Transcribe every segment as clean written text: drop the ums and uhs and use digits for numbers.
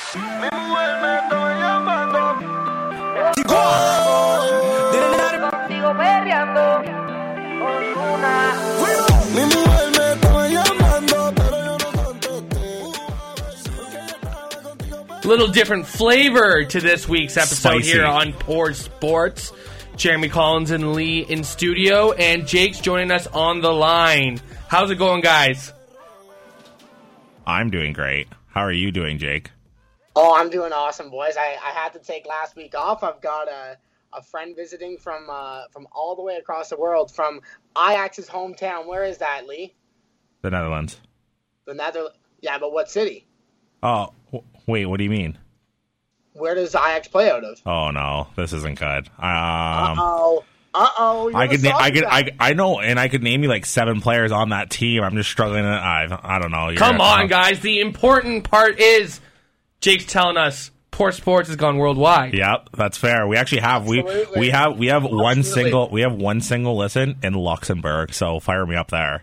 Little different flavor to this week's episode. Spicy. Here on Pour Sports. Jeremy Collins and Lee in studio, and Jake's joining us on the line. How's it going, guys? I'm doing great. How are you doing, Jake? Oh, I'm doing awesome, boys. I had to take last week off. I've got a friend visiting from all the way across the world, from Ajax's hometown. Where is that, Lee? The Netherlands. The Netherlands. Yeah, but what city? Oh, wait, what do you mean? Where does Ajax play out of? Oh no, this isn't good. I know, and I could name you like 7 players on that team. I'm just struggling. I don't know. Come on, guys. The important part is Jake's telling us Pour Sports has gone worldwide. Yep, that's fair. We actually have we have one single listen in Luxembourg. So fire me up there.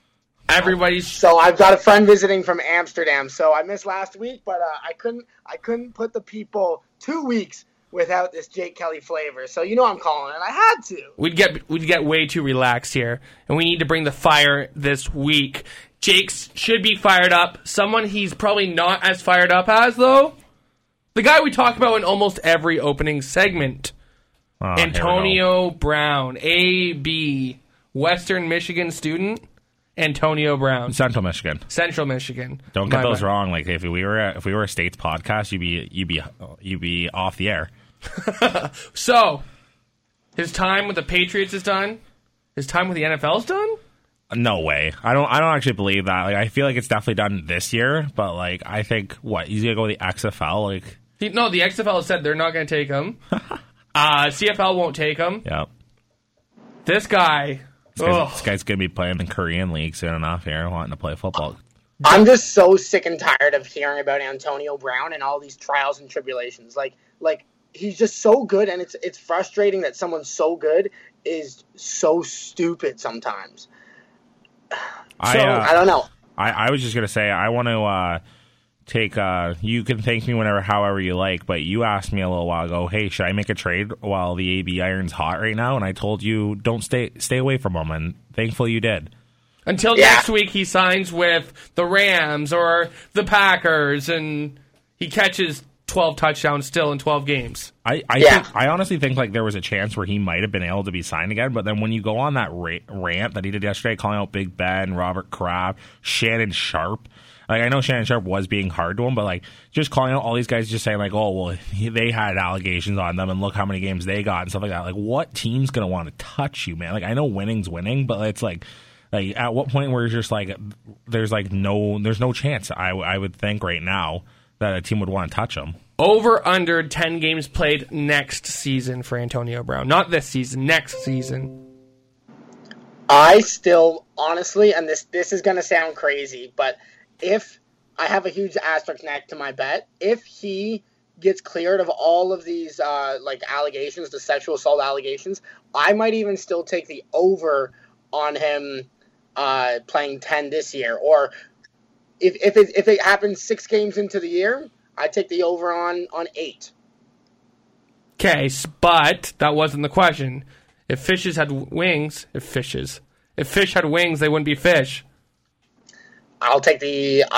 So I've got a friend visiting from Amsterdam. So I missed last week, but I couldn't put the people 2 weeks without this Jake Kelly flavor. So you know I'm calling it. I had to. We'd get way too relaxed here, and we need to bring the fire this week. Jake's should be fired up. Someone he's probably not as fired up as, though, the guy we talk about in almost every opening segment, Antonio Brown, AB, Western Michigan student. Antonio Brown. Central Michigan. Don't get those wrong. Like if we were a states podcast, you'd be off the air. So, his time with the Patriots is done. His time with the NFL is done. No way. I don't actually believe that. Like I feel like it's definitely done this year, but like I think he's gonna go with the XFL. Like the XFL said they're not gonna take him. CFL won't take him. Yep. This guy. This guy's going to be playing the Korean League soon enough here, wanting to play football. I'm just so sick and tired of hearing about Antonio Brown and all these trials and tribulations. Like he's just so good, and it's frustrating that someone so good is so stupid sometimes. I don't know. I was just going to say, I want to take you can thank me however you like, but you asked me a little while ago, hey, should I make a trade while the AB iron's hot right now? And I told you don't stay away from him, and thankfully you did. Until next week he signs with the Rams or the Packers and he catches 12 touchdowns still in 12 games. I honestly think like there was a chance where he might have been able to be signed again, but then when you go on that rant that he did yesterday calling out Big Ben, Robert Kraft, Shannon Sharp. Like, I know Shannon Sharp was being hard to him, but, like, just calling out all these guys just saying, like, oh, well, they had allegations on them and look how many games they got and stuff like that. Like, what team's going to want to touch you, man? Like, I know winning's winning, but it's like at what point where it's just, like, there's no chance, I would think right now, that a team would want to touch him. Over under 10 games played next season for Antonio Brown. Not this season, next season. I still, honestly, and this is going to sound crazy, but if I have a huge asterisk next to my bet, if he gets cleared of all of these allegations, the sexual assault allegations, I might even still take the over on him playing 10 this year. Or if it happens 6 games into the year, I take the over on 8. Okay, but that wasn't the question. If fish had wings, they wouldn't be fish. I will take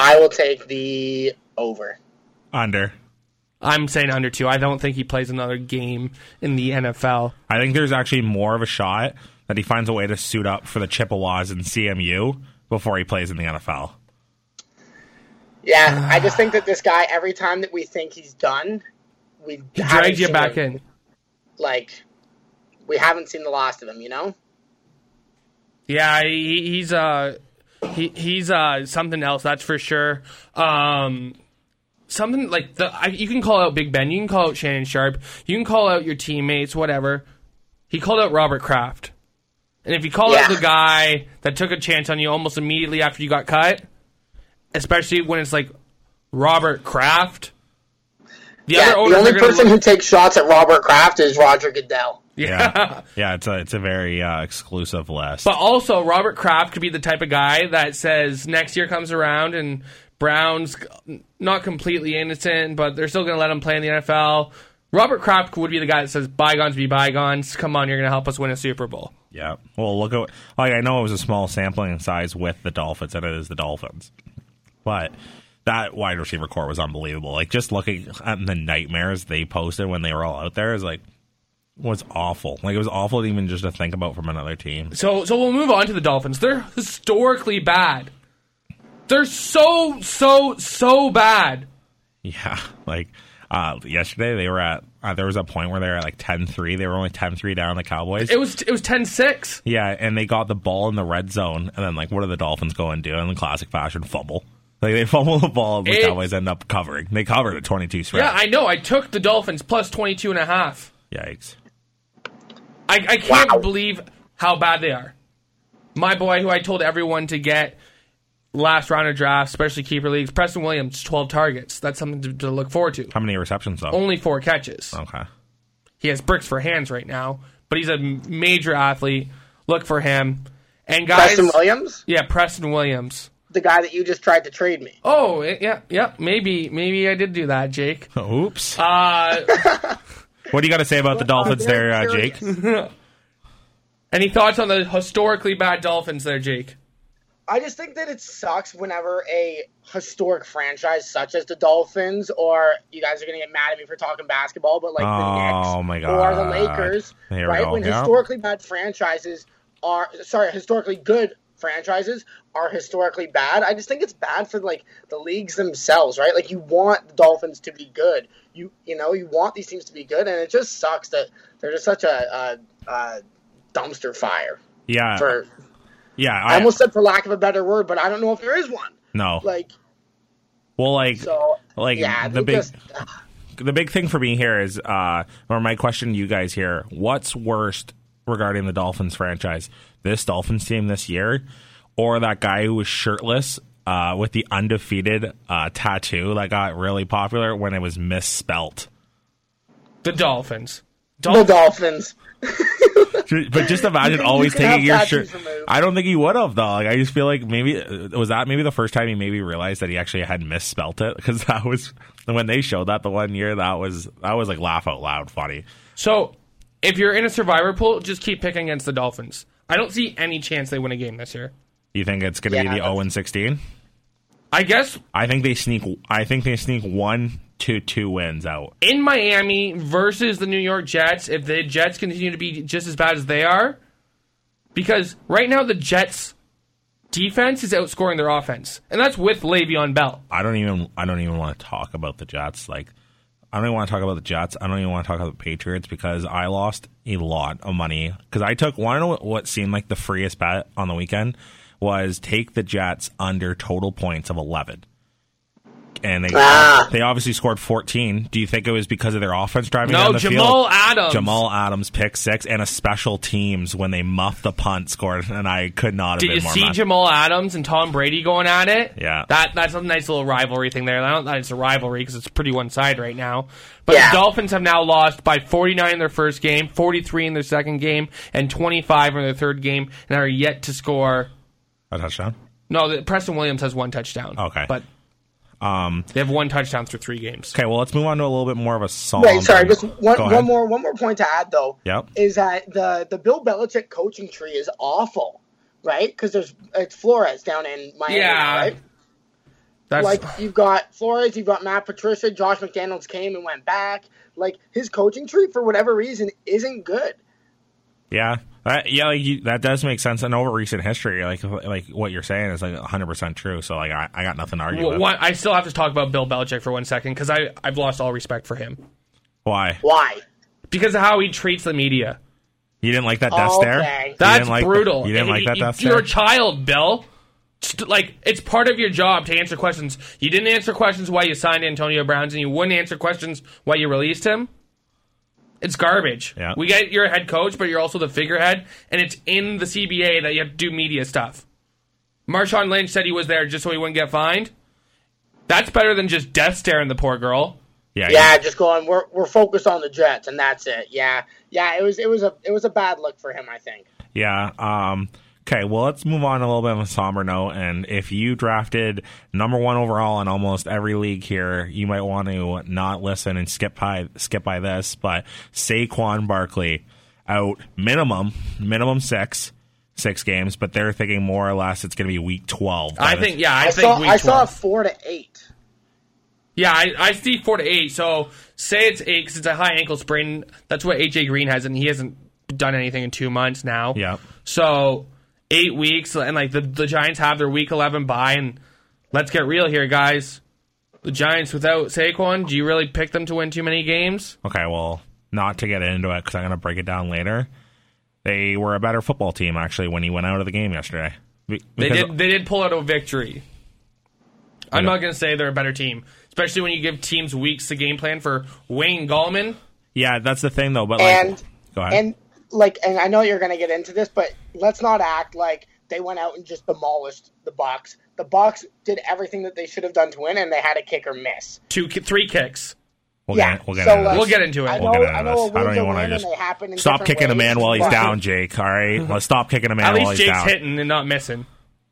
the over. Under. I'm saying under 2. I don't think he plays another game in the NFL. I think there's actually more of a shot that he finds a way to suit up for the Chippewas and CMU before he plays in the NFL. Yeah, I just think that this guy, every time that we think he's done, he drags you back in. Like, we haven't seen the last of him, you know? Yeah, he's something else, that's for sure. Something like you can call out Big Ben, you can call out Shannon Sharp, you can call out your teammates, whatever. He called out Robert Kraft. And if you call out the guy that took a chance on you almost immediately after you got cut, especially when it's like Robert Kraft, the only person who takes shots at Robert Kraft is Roger Goodell. Yeah, it's a very exclusive list. But also, Robert Kraft could be the type of guy that says next year comes around and Browns, not completely innocent, but they're still going to let him play in the NFL. Robert Kraft would be the guy that says, bygones be bygones. Come on, you're going to help us win a Super Bowl. Yeah. Well, look at like I know it was a small sampling size with the Dolphins, and it is the Dolphins, but that wide receiver core was unbelievable. Like just looking at the nightmares they posted when they were all out there is like was awful. Like it was awful even just to think about from another team. So we'll move on to the Dolphins. They're historically bad. They're so bad. Yeah, like yesterday they were at there was a point where they were at like 10-3. They were only 10-3 down on the Cowboys. It was 10-6. Yeah, and they got the ball in the red zone, and then like what do the Dolphins go and do in the classic fashion? Fumble. Like they fumble the ball, and the Cowboys end up covering. They covered a 22 spread. Yeah, I know. I took the Dolphins plus 22.5. Yikes. I can't believe how bad they are. My boy, who I told everyone to get last round of drafts, especially keeper leagues, Preston Williams, 12 targets. That's something to look forward to. How many receptions, though? Only 4 catches. Okay. He has bricks for hands right now, but he's a major athlete. Look for him. And guys, Preston Williams? Yeah, Preston Williams. The guy that you just tried to trade me. Oh, yeah. Maybe I did do that, Jake. Oops. What do you got to say about the Dolphins there, Jake? Any thoughts on the historically bad Dolphins there, Jake? I just think that it sucks whenever a historic franchise such as the Dolphins, or you guys are going to get mad at me for talking basketball, but like the Knicks or the Lakers, right? When historically bad franchises historically good franchises are historically bad. I just think it's bad for like the leagues themselves, right? Like you want the Dolphins to be good. You want these teams to be good, and it just sucks that they're just such a dumpster fire. Yeah. I almost said for lack of a better word, but I don't know if there is one. No. The big thing for me here is, or my question to you guys here, what's worst regarding the Dolphins franchise? This Dolphins team this year, or that guy who was shirtless with the undefeated tattoo that got really popular when it was misspelt? The Dolphins. The Dolphins. But just imagine always taking your shirt. I don't think he would have though. Like I just feel like maybe the first time he maybe realized that he actually had misspelt it, because that was when they showed that the one year that was like laugh out loud funny. So if you're in a survivor pool, just keep picking against the Dolphins. I don't see any chance they win a game this year. You think it's going to be the 0-16? I guess. I think they sneak 1 to 2 wins out. In Miami versus the New York Jets, if the Jets continue to be just as bad as they are, because right now the Jets' defense is outscoring their offense, and that's with Le'Veon Bell. I don't even want to talk about the Jets. Like, I don't even want to talk about the Jets. I don't even want to talk about the Patriots, because I lost a lot of money. Because I took, want to know what seemed like the freest bet on the weekend was take the Jets under total points of 11. And they obviously scored 14. Do you think it was because of their offense driving down the field? No, Jamal Adams pick 6, and a special teams when they muffed the punt scored, and I could not have been more Did you see Jamal Adams and Tom Brady going at it? Yeah. That's a nice little rivalry thing there. I don't think it's a rivalry because it's pretty one-sided right now. But the Dolphins have now lost by 49 in their first game, 43 in their second game, and 25 in their third game, and are yet to score a touchdown. No, Preston Williams has 1 touchdown. Okay. But they have 1 touchdown through 3 games. Okay, well, let's move on to a little bit more of a song. Wait, sorry, just one more point to add, though. Yep. Is that the Bill Belichick coaching tree is awful, right? Because it's Flores down in Miami, right? Like, you've got Flores, you've got Matt Patricia, Josh McDaniels came and went back. Like, his coaching tree, for whatever reason, isn't good. Yeah. That does make sense. And over recent history, like what you're saying is like 100% true. So like I got nothing to argue with. I still have to talk about Bill Belichick for 1 second, because I've lost all respect for him. Why? Because of how he treats the media. You didn't like that death stare? That's brutal. You didn't like that death stare? You're a child, Bill. Like, it's part of your job to answer questions. You didn't answer questions why you signed Antonio Brown, and you wouldn't answer questions why you released him. It's garbage. Yeah. We get you're a head coach, but you're also the figurehead, and it's in the CBA that you have to do media stuff. Marshawn Lynch said he was there just so he wouldn't get fined. That's better than just death staring the poor girl. Yeah, just going, we're focused on the Jets, and that's it. Yeah, it was a bad look for him, I think. Yeah, Okay, well, let's move on a little bit of a somber note. And if you drafted number 1 overall in almost every league here, you might want to not listen and skip by this. But Saquon Barkley out minimum 6 games, but they're thinking more or less it's going to be week 12. I think week 12. I saw 4 to 8. Yeah, I see 4 to 8. So say it's 8 because it's a high ankle sprain. That's what AJ Green has, and he hasn't done anything in 2 months now. Yeah. So 8 weeks, and like the Giants have their week 11 bye, and let's get real here, guys. The Giants without Saquon, do you really pick them to win too many games? Okay, well, not to get into it because I'm going to break it down later. They were a better football team actually when he went out of the game yesterday. They did pull out a victory. I'm not going to say they're a better team, especially when you give teams weeks to game plan for Wayne Gallman. Yeah, that's the thing though. But go ahead. And I know you're going to get into this, but let's not act like they went out and just demolished the Bucs. The Bucs did everything that they should have done to win, and they had a kicker miss. 3 kicks. We'll get into it. I don't even want to just stop kicking a man while he's down, Jake. All right, let's stop kicking a man while he's down. At least Jake's hitting and not missing.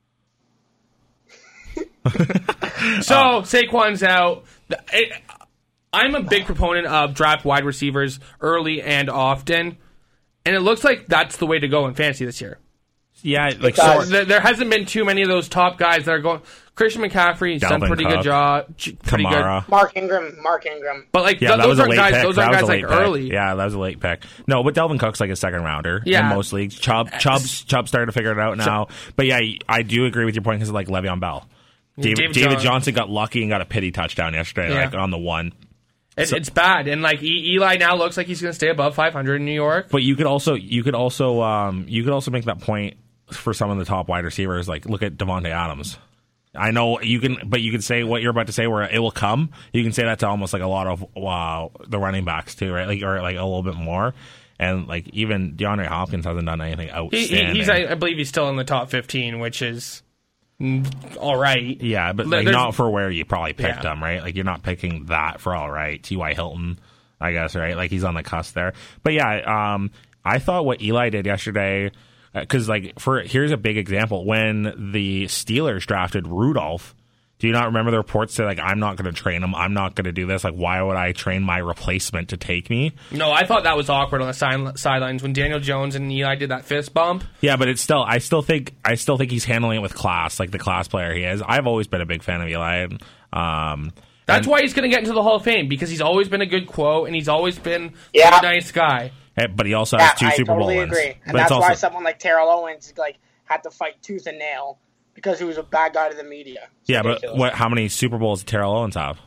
So Saquon's out. I'm a big proponent of draft wide receivers early and often, and it looks like that's the way to go in fantasy this year. Yeah, there hasn't been too many of those top guys that are going. Christian McCaffrey's done pretty good job. Pretty Kamara. good. Mark Ingram. But those aren't guys like pick. early. Yeah, that was a late pick. No, but Delvin Cook's like a second rounder in most leagues. Chubb started to figure it out now. But yeah, I do agree with your point because of like Le'Veon Bell. David Johnson got lucky and got a pity touchdown yesterday, on the one. It's bad, and like Eli now looks like he's going to stay above 500 in New York. But you could also make that point for some of the top wide receivers. Like look at Devontae Adams. I know you can, but you can say what you're about to say, where it will come. You can say that to almost like a lot of the running backs too, right? Like or like a little bit more. And like even DeAndre Hopkins hasn't done anything outstanding. I believe he's still in the top 15, which is all right. Yeah, but like not for where you probably picked him, right? Like you're not picking that for all right. T.Y. Hilton, I guess, right? Like he's on the cusp there. But yeah, I thought what Eli did yesterday, because here's a big example. When the Steelers drafted Rudolph, do you not remember the reports say like, I'm not going to train him, I'm not going to do this, like why would I train my replacement to take me? No, I thought that was awkward on the sidelines when Daniel Jones and Eli did that fist bump. Yeah, but it's still, I still think he's handling it with class, like the class player he is. I've always been a big fan of Eli. That's why he's going to get into the Hall of Fame, because he's always been a good quote and he's always been a nice guy. But he also has 2 Super Bowl wins. Agree. And that's why someone like Terrell Owens had to fight tooth and nail because he was a bad guy to the media. It's ridiculous. But how many Super Bowls did Terrell Owens have?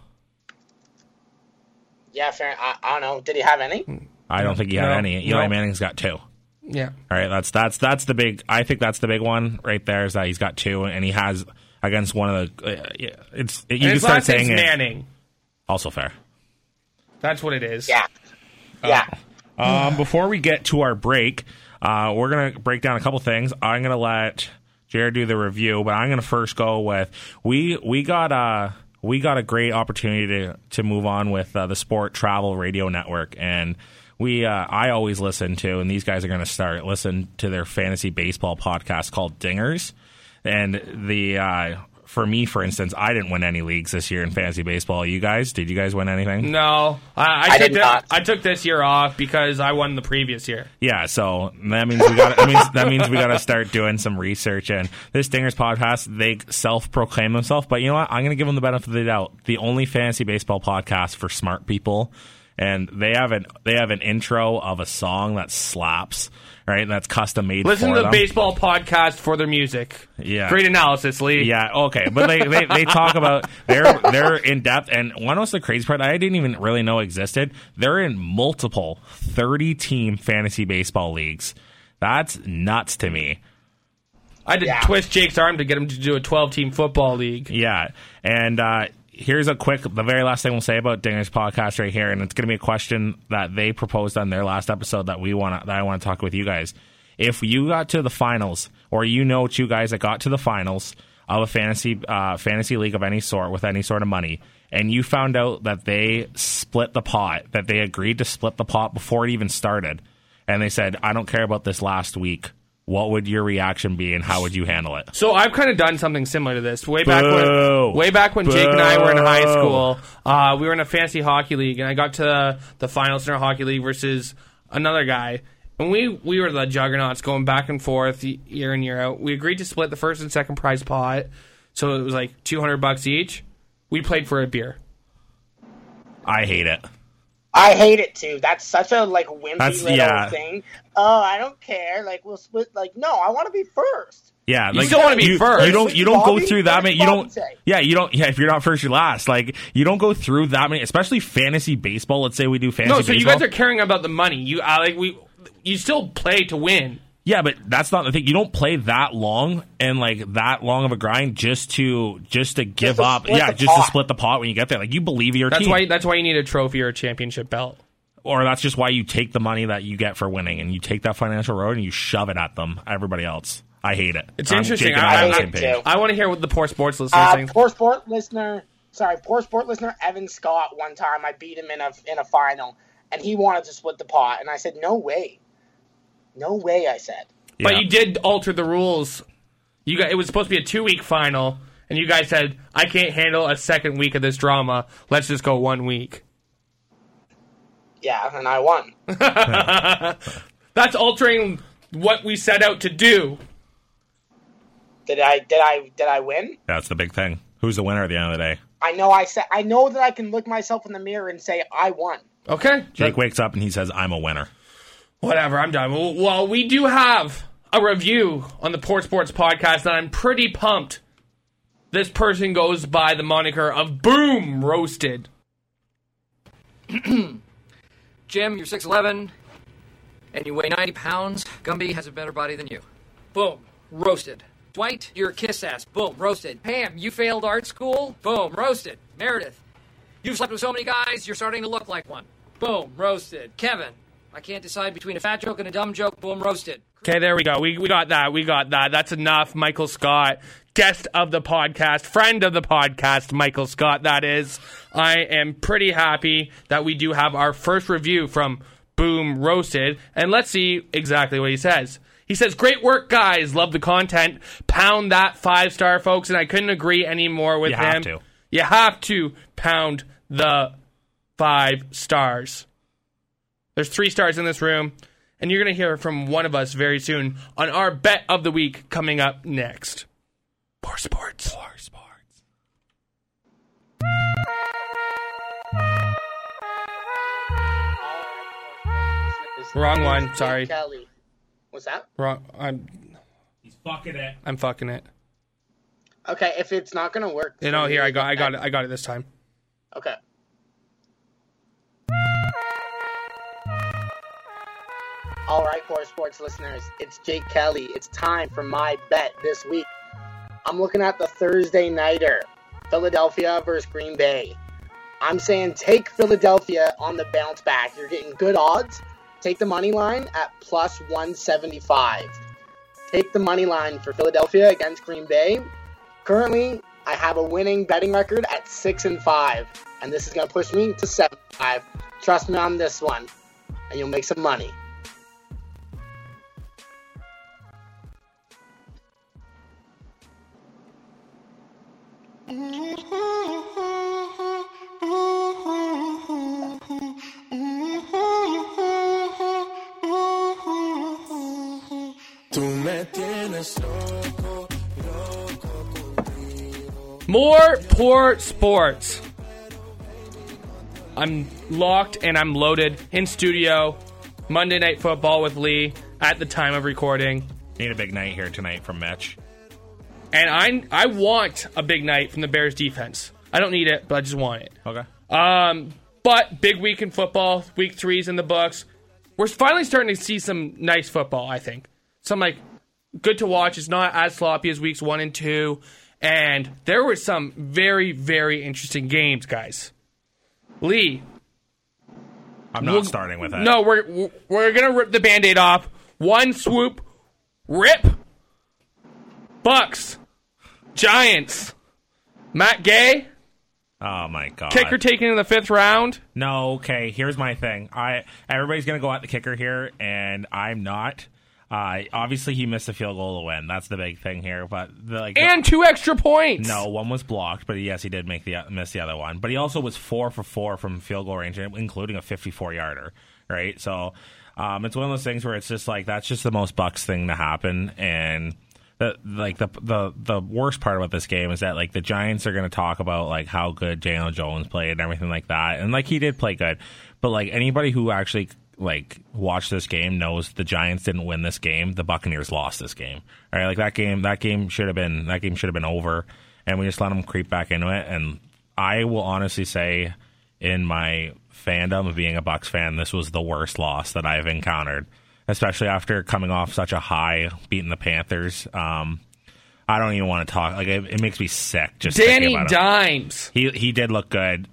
Yeah, fair. I don't know. Did he have any? I don't think he had any. Eli Manning's got 2. Yeah. All right. That's the big. I think that's the big one right there. Is that he's got 2 and he has against one of the. You can start saying it. Manning. Also fair. That's what it is. Yeah. Before we get to our break, we're going to break down a couple things. I'm going to let Jared do the review, but I'm going to first go with we got a great opportunity to move on with the Sport Travel Radio Network, and I always listen to, and these guys are going to listen to their fantasy baseball podcast called Dingers, and for me, for instance, I didn't win any leagues this year in fantasy baseball. You guys? Did you guys win anything? No. I did not. I took this year off because I won the previous year. Yeah, so that means we got to start doing some research. And this Dingers podcast, they self-proclaim themselves, but you know what? I'm going to give them the benefit of the doubt. The only fantasy baseball podcast for smart people. And they have an intro of a song that slaps, right? And that's custom made. Listen for to the them. baseball podcast for their music. Yeah, great analysis, Lee. Yeah, okay, but they talk about they're in depth, and one was the crazy part I didn't even really know existed. They're in multiple 30-team fantasy baseball leagues. That's nuts to me. I had to twist Jake's arm to get him to do a 12-team football league. Yeah, and here's the very last thing we'll say about Dinger's podcast right here, and it's going to be a question that they proposed on their last episode that I want to talk with you guys. If you got to the finals, or you know 2 guys that got to the finals of a fantasy league of any sort with any sort of money, and you found out that they split the pot, that they agreed to split the pot before it even started, and they said, I don't care about this last week, what would your reaction be and how would you handle it? So I've kind of done something similar to this. Way back Boo. when Jake and I were in high Boo. school, we were in a fantasy hockey league, and I got to the finals in our hockey league versus another guy. And we were the juggernauts going back and forth year in, year out. We agreed to split the first and second prize pot, so it was like $200 each. We played for a beer. I hate it. I hate it too. That's such a wimpy little thing. Oh, I don't care. We'll split. No, I want to be first. Yeah, you still want to be first. You don't go through that many. You don't. Say? Yeah, you don't. Yeah, if you're not first, you're last. You don't go through that many, especially fantasy baseball. Let's say we do fantasy. No, so baseball. you guys are caring about the money. You still play to win. Yeah, but that's not the thing. You don't play that long and that long of a grind just to give up. Yeah, just to split the pot when you get there. You believe in your team. That's why you need a trophy or a championship belt. Or that's just why you take the money that you get for winning and you take that financial road and you shove it at them, everybody else. I hate it. It's interesting. Jake and I are on the same page. I want to hear what the Poor Sports listener thinks. Poor Sport listener Evan Scott. One time I beat him in a final, and he wanted to split the pot, and I said, "No way, no way." I said. Yeah. But you did alter the rules. It was supposed to be a 2-week final, and you guys said, "I can't handle a second week of this drama. Let's just go 1 week." Yeah, and I won. That's altering what we set out to do. Did I win? That's the big thing. Who's the winner at the end of the day? I know that I can look myself in the mirror and say I won. Okay. Jake wakes up and he says, "I'm a winner." Whatever, I'm done. Well, we do have a review on the Poor Sports podcast, and I'm pretty pumped. This person goes by the moniker of Boom Roasted. Jim, you're 6'11", and you weigh 90 pounds. Gumby has a better body than you. Boom. Roasted. Dwight, you're a kiss ass. Boom. Roasted. Pam, you failed art school. Boom. Roasted. Meredith, you've slept with so many guys, you're starting to look like one. Boom. Roasted. Kevin, I can't decide between a fat joke and a dumb joke. Boom. Roasted. Okay, there we go. We got that. We got that. That's enough. Michael Scott, guest of the podcast, friend of the podcast, Michael Scott, that is. I am pretty happy that we do have our first review from Boom Roasted, and let's see exactly what he says. He says, "Great work, guys. Love the content. Pound that 5-star, folks." And I couldn't agree anymore with him. You have to pound the 5 stars. There's 3 stars in this room, and you're going to hear from one of us very soon on our bet of the week coming up next. Poor Sports. Poor Sports. Wrong one. Sorry. Kelly. What's that? Wrong. He's fucking it. I'm fucking it. Okay, if it's not gonna work. Here I got it this time. Okay. All right, Poor Sports listeners, it's Jake Kelly. It's time for my bet this week. I'm looking at the Thursday nighter, Philadelphia versus Green Bay. I'm saying take Philadelphia on the bounce back. You're getting good odds. Take the money line at plus 175. Take the money line for Philadelphia against Green Bay. Currently, I have a winning betting record at 6-5, and this is going to push me to 7-5. Trust me on this one, and you'll make some money. More Poor Sports. I'm locked and I'm loaded in studio. Monday Night Football with Lee at the time of recording. Need a big night here tonight from Mitch. And I want a big night from the Bears defense. I don't need it, but I just want it. Okay. But big week in football. Week 3's in the books. We're finally starting to see some nice football, I think. Some good to watch. It's not as sloppy as weeks 1 and 2. And there were some very, very interesting games, guys. Lee. I'm not starting with that. No, we're going to rip the Band-Aid off. One swoop. Rip. Bucks. Giants. Matt Gay. Oh, my God. Kicker taken in the 5th round. No, okay. Here's my thing. Everybody's going to go at the kicker here, and I'm not. Obviously, he missed a field goal to win. That's the big thing here. But and 2 extra points. No, one was blocked, but yes, he did miss the other one. But he also was 4 for 4 from field goal range, including a 54-yarder. Right, so it's one of those things where it's just like that's just the most Bucks thing to happen. And the worst part about this game is that like the Giants are going to talk about like how good Daniel Jones played and everything like that, and like he did play good, but like anybody who actually like watched this game knows the Giants didn't win this game. The Buccaneers lost this game. All right, like that game should have been over, and we just let them creep back into it. And I will honestly say, in my fandom of being a Bucs fan, this was the worst loss that I've encountered, especially after coming off such a high, beating the Panthers. I don't even want to talk. Like it makes me sick just Danny thinking about Dimes. He did look good.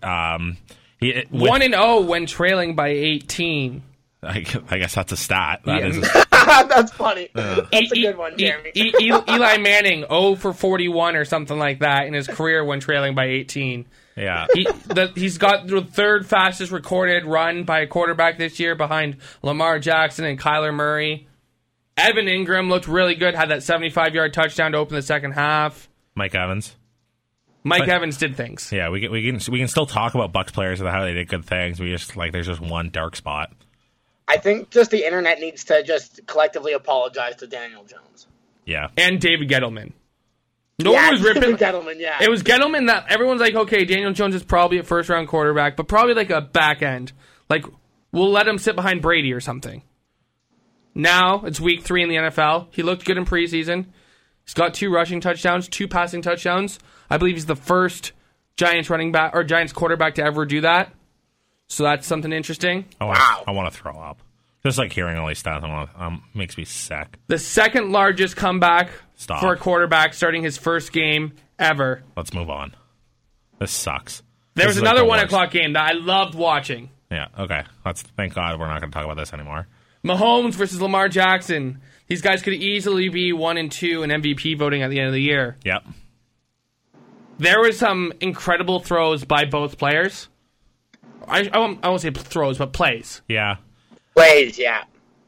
1-0 when trailing by 18. I guess that's a stat. That's funny. That's a good one, Jeremy. Eli Manning 0 for 41 or something like that in his career when trailing by 18. Yeah. He's got the third fastest recorded run by a quarterback this year behind Lamar Jackson and Kyler Murray. Evan Ingram looked really good, had that 75-yard touchdown to open the second half. Mike Evans did things. Yeah, we can still talk about Bucs players and how they did good things. We just like there's just one dark spot. I think just the internet needs to just collectively apologize to Daniel Jones. Yeah. And David Gettleman. No one was ripping. Gettleman, yeah. It was Gettleman that everyone's like, okay, Daniel Jones is probably a first-round quarterback, but probably like a back end. Like, we'll let him sit behind Brady or something. Now, it's week 3 in the NFL. He looked good in preseason. He's got 2 rushing touchdowns, 2 passing touchdowns. I believe he's the first Giants running back or Giants quarterback to ever do that. So that's something interesting. I want to throw up. Just like hearing all these stats makes me sick. The second largest comeback for a quarterback starting his first game ever. Let's move on. This sucks. There was another 1 o'clock game that I loved watching. Yeah, okay. Thank God we're not going to talk about this anymore. Mahomes versus Lamar Jackson. These guys could easily be 1 and 2 in MVP voting at the end of the year. Yep. There were some incredible throws by both players. I won't say throws, but plays. Yeah. Plays, yeah.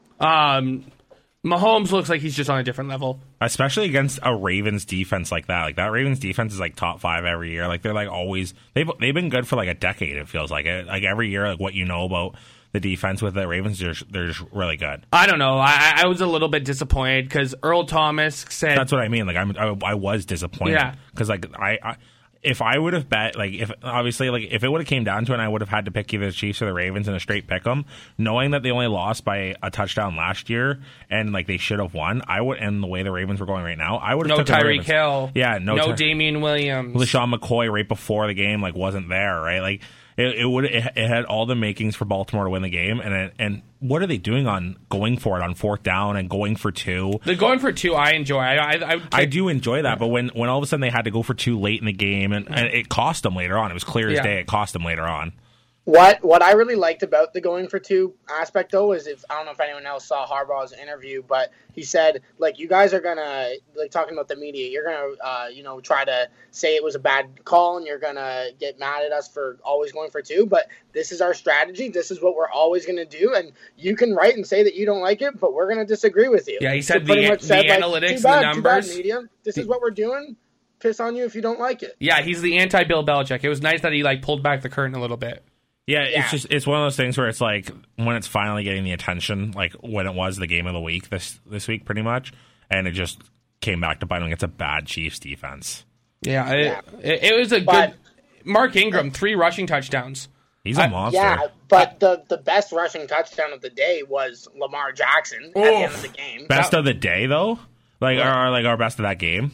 Mahomes looks like he's just on a different level. Especially against a Ravens defense like that. Like that Ravens defense is like top 5 every year. Like they're like always they've been good for like a decade, it feels like. Like every year, like what you know about the defense with the Ravens, they're just really good. I don't know. I was a little bit disappointed because Earl Thomas said that's what I mean. Like I was disappointed. Yeah. Because like if I would have bet, like if it would have came down to it, and I would have had to pick either the Chiefs or the Ravens in a straight pick 'em, knowing that they only lost by a touchdown last year and like they should have won. And the way the Ravens were going right now, I would have no took Tyreek Hill. Yeah, no Damian Williams. LaShawn McCoy right before the game like wasn't there, right? Like it had all the makings for Baltimore to win the game, and what are they doing on going for it on 4th down and going for 2? The going for 2 I enjoy. I do enjoy that, but when all of a sudden they had to go for 2 late in the game, and it cost them later on. It was clear as day it cost them later on. What I really liked about the going for 2 aspect, though, is I don't know if anyone else saw Harbaugh's interview, but he said, like, you guys are going to, like, talking about the media, you're going to, try to say it was a bad call and you're going to get mad at us for always going for 2, but this is our strategy. This is what we're always going to do, and you can write and say that you don't like it, but we're going to disagree with you. Yeah, he said the analytics, the numbers. Too bad, media. This is what we're doing. Piss on you if you don't like it. Yeah, he's the anti-Bill Belichick. It was nice that he, like, pulled back the curtain a little bit. Yeah, it's one of those things where it's like when it's finally getting the attention, like when it was the game of the week this week, pretty much, and it just came back to bite him. It's a bad Chiefs defense. Yeah, it was a good. Mark Ingram 3 rushing touchdowns. He's a monster. Yeah, but the best rushing touchdown of the day was Lamar Jackson at the end of the game. Best of the day though, like our best of that game.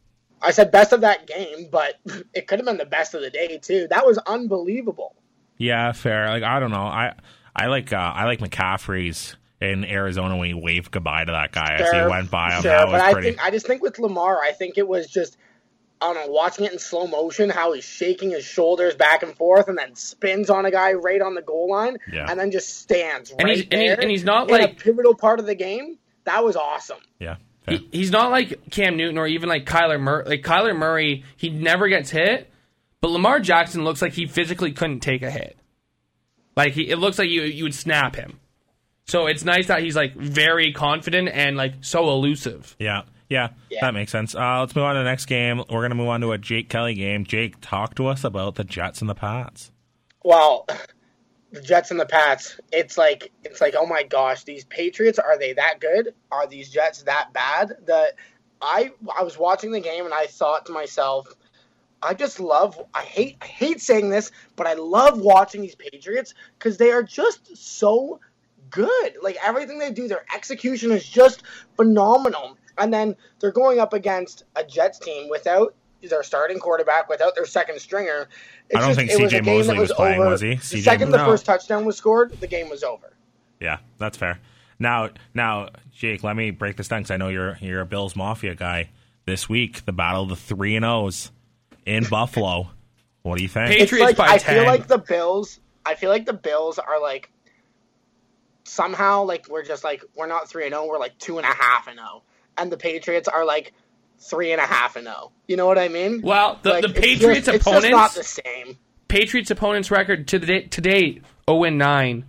I said best of that game, but it could have been the best of the day too. That was unbelievable. Yeah, fair. Like I don't know. I like McCaffrey's in Arizona when he waved goodbye to that guy as he went by him. Sure, that was but pretty. I just think with Lamar, I think it was just I don't know, watching it in slow motion, how he's shaking his shoulders back and forth, and then spins on a guy right on the goal line, and then just stands right there. And he's not in like a pivotal part of the game. That was awesome. Yeah. He's not like Cam Newton or even like Kyler Murray. Like Kyler Murray, he never gets hit. But Lamar Jackson looks like he physically couldn't take a hit. Like it looks like you would snap him. So it's nice that he's like very confident and like so elusive. Yeah, that makes sense. Let's move on to the next game. We're going to move on to a Jake Kelly game. Jake, talk to us about the Jets and the Pats. Well, the Jets and the Pats, it's like, oh my gosh, these Patriots, are they that good? Are these Jets that bad? I was watching the game and I thought to myself, I hate saying this, but I love watching these Patriots because they are just so good. Like, everything they do, their execution is just phenomenal. And then they're going up against a Jets team without their starting quarterback, without their second stringer. I don't think C.J. Mosley was playing, was he? The second the first touchdown was scored, the game was over. Yeah, that's fair. Now, Jake, let me break this down because I know you're a Bills Mafia guy. This week, the battle of the 3-0s in Buffalo. What do you think? Patriots by 10. I feel like the Bills are like somehow like we're not 3-0, we're like 2.5-0, and the Patriots are like 3.5-0. You know what I mean? Well, the Patriots opponents, it's just not the same. Patriots opponents record to date 0-9.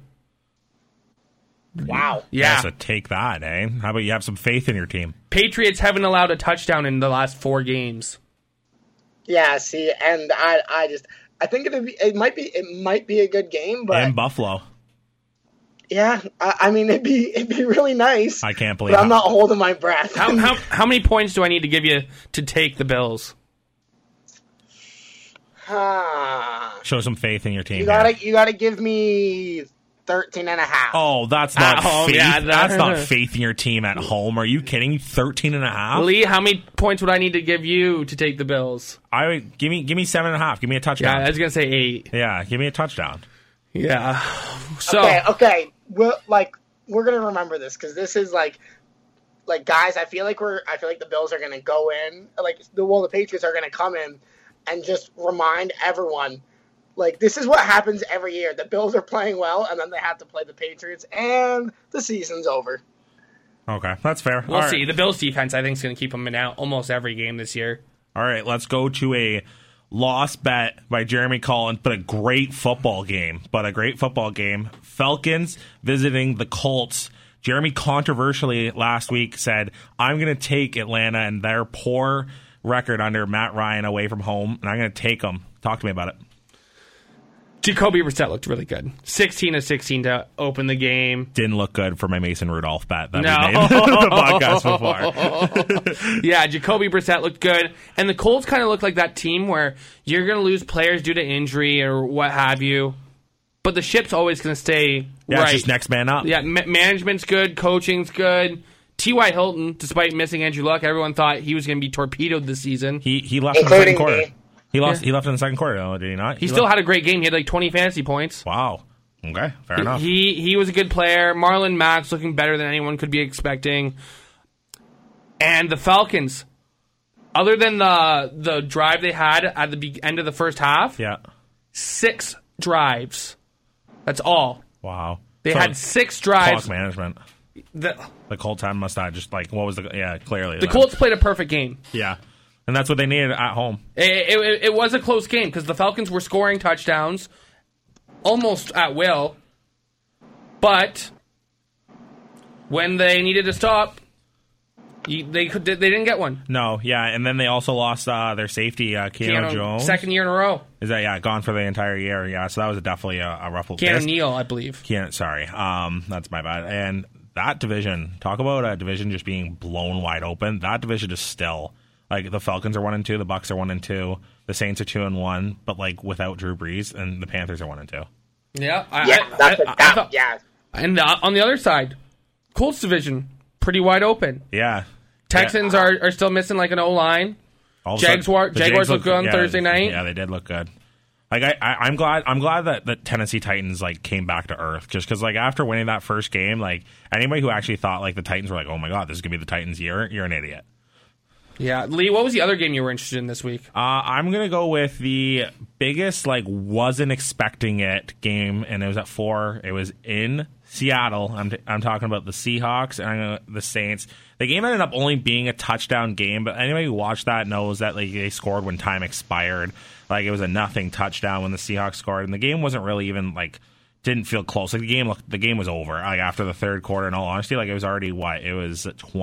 Wow. Yeah. So take that, eh? How about you have some faith in your team? Patriots haven't allowed a touchdown in the last 4 games. Yeah, see, and I think it might be a good game, but in Buffalo. Yeah, I mean it'd be really nice. I can't believe I'm not holding my breath. How many points do I need to give you to take the Bills? Show some faith in your team. You gotta give me 13.5. Oh, that's not faith. Yeah, that's not faith in your team at home. Are you kidding? 13.5. Lee, how many points would I need to give you to take the Bills? I would give me 7.5. Give me a touchdown. Yeah, I was gonna say 8. Yeah, give me a touchdown. Yeah. So okay. We're gonna remember this because this is like guys. I feel like the Bills are gonna go in the Patriots are gonna come in and just remind everyone. Like, this is what happens every year. The Bills are playing well, and then they have to play the Patriots, and the season's over. Okay, that's fair. We'll see. The Bills' defense, I think, is going to keep them in almost every game this year. All right, let's go to a lost bet by Jeremy Collins, but a great football game. Falcons visiting the Colts. Jeremy controversially last week said, I'm going to take Atlanta and their poor record under Matt Ryan away from home, and I'm going to take them. Talk to me about it. Jacoby Brissett looked really good. 16 of 16 to open the game. Didn't look good for my Mason Rudolph bet that we made the podcast before. Yeah, Jacoby Brissett looked good. And the Colts kind of look like that team where you're going to lose players due to injury or what have you. But the ship's always going to stay right. It's just next man up. Yeah, management's good. Coaching's good. T.Y. Hilton, despite missing Andrew Luck, everyone thought he was going to be torpedoed this season. He left in the second quarter. He left in the second quarter, though, did he not? He still had a great game. He had like 20 fantasy points. Wow. Okay, fair enough. He was a good player. Marlon Mack's looking better than anyone could be expecting. And the Falcons, other than the drive they had at the end of the first half, 6 drives. That's all. Wow. They had 6 drives. Clock management. The Colts must have just what was clearly. The Colts played a perfect game. Yeah. And that's what they needed at home. It was a close game because the Falcons were scoring touchdowns almost at will. But when they needed to stop, they didn't get one. No, yeah. And then they also lost their safety, Keanu Jones. Second year in a row. Is that, gone for the entire year. Yeah, so that was definitely a ruffled Keanu Neal, I believe. Sorry. That's my bad. And that division, talk about a division just being blown wide open. That division is still... the Falcons are 1-2, the Bucs are 1-2, the Saints are 2-1, but without Drew Brees, and the Panthers are 1-2. Yeah, And on the other side, Colts division pretty wide open. Yeah, Texans are still missing an O line. Jaguars look good on Thursday night. Yeah, they did look good. I'm glad that the Tennessee Titans came back to earth just because after winning that first game, anybody who actually thought the Titans were oh my god, this is gonna be the Titans' year, you're an idiot. Yeah, Lee, what was the other game you were interested in this week? I'm going to go with the biggest, wasn't expecting it game, and it was at 4. It was in Seattle. I'm talking about the Seahawks and the Saints. The game ended up only being a touchdown game, but anybody who watched that knows that they scored when time expired. It was a nothing touchdown when the Seahawks scored, and the game wasn't really even, didn't feel close. Like the game was over. Like after the third quarter, in all honesty, like it was already it was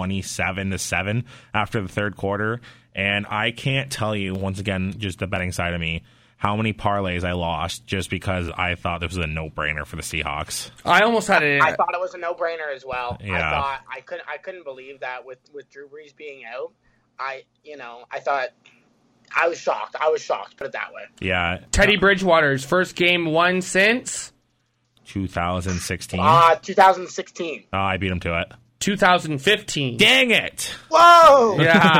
27-7 after the third quarter. And I can't tell you, once again, just the betting side of me, how many parlays I lost just because I thought this was a no-brainer for the Seahawks. I almost had it. I thought it was a no-brainer as well. Yeah. I couldn't believe that with Drew Brees being out. I thought I was shocked. Put it that way. Yeah. Teddy Bridgewater's first game won since 2016. 2016. Oh, I beat him to it. 2015. Dang it! Whoa!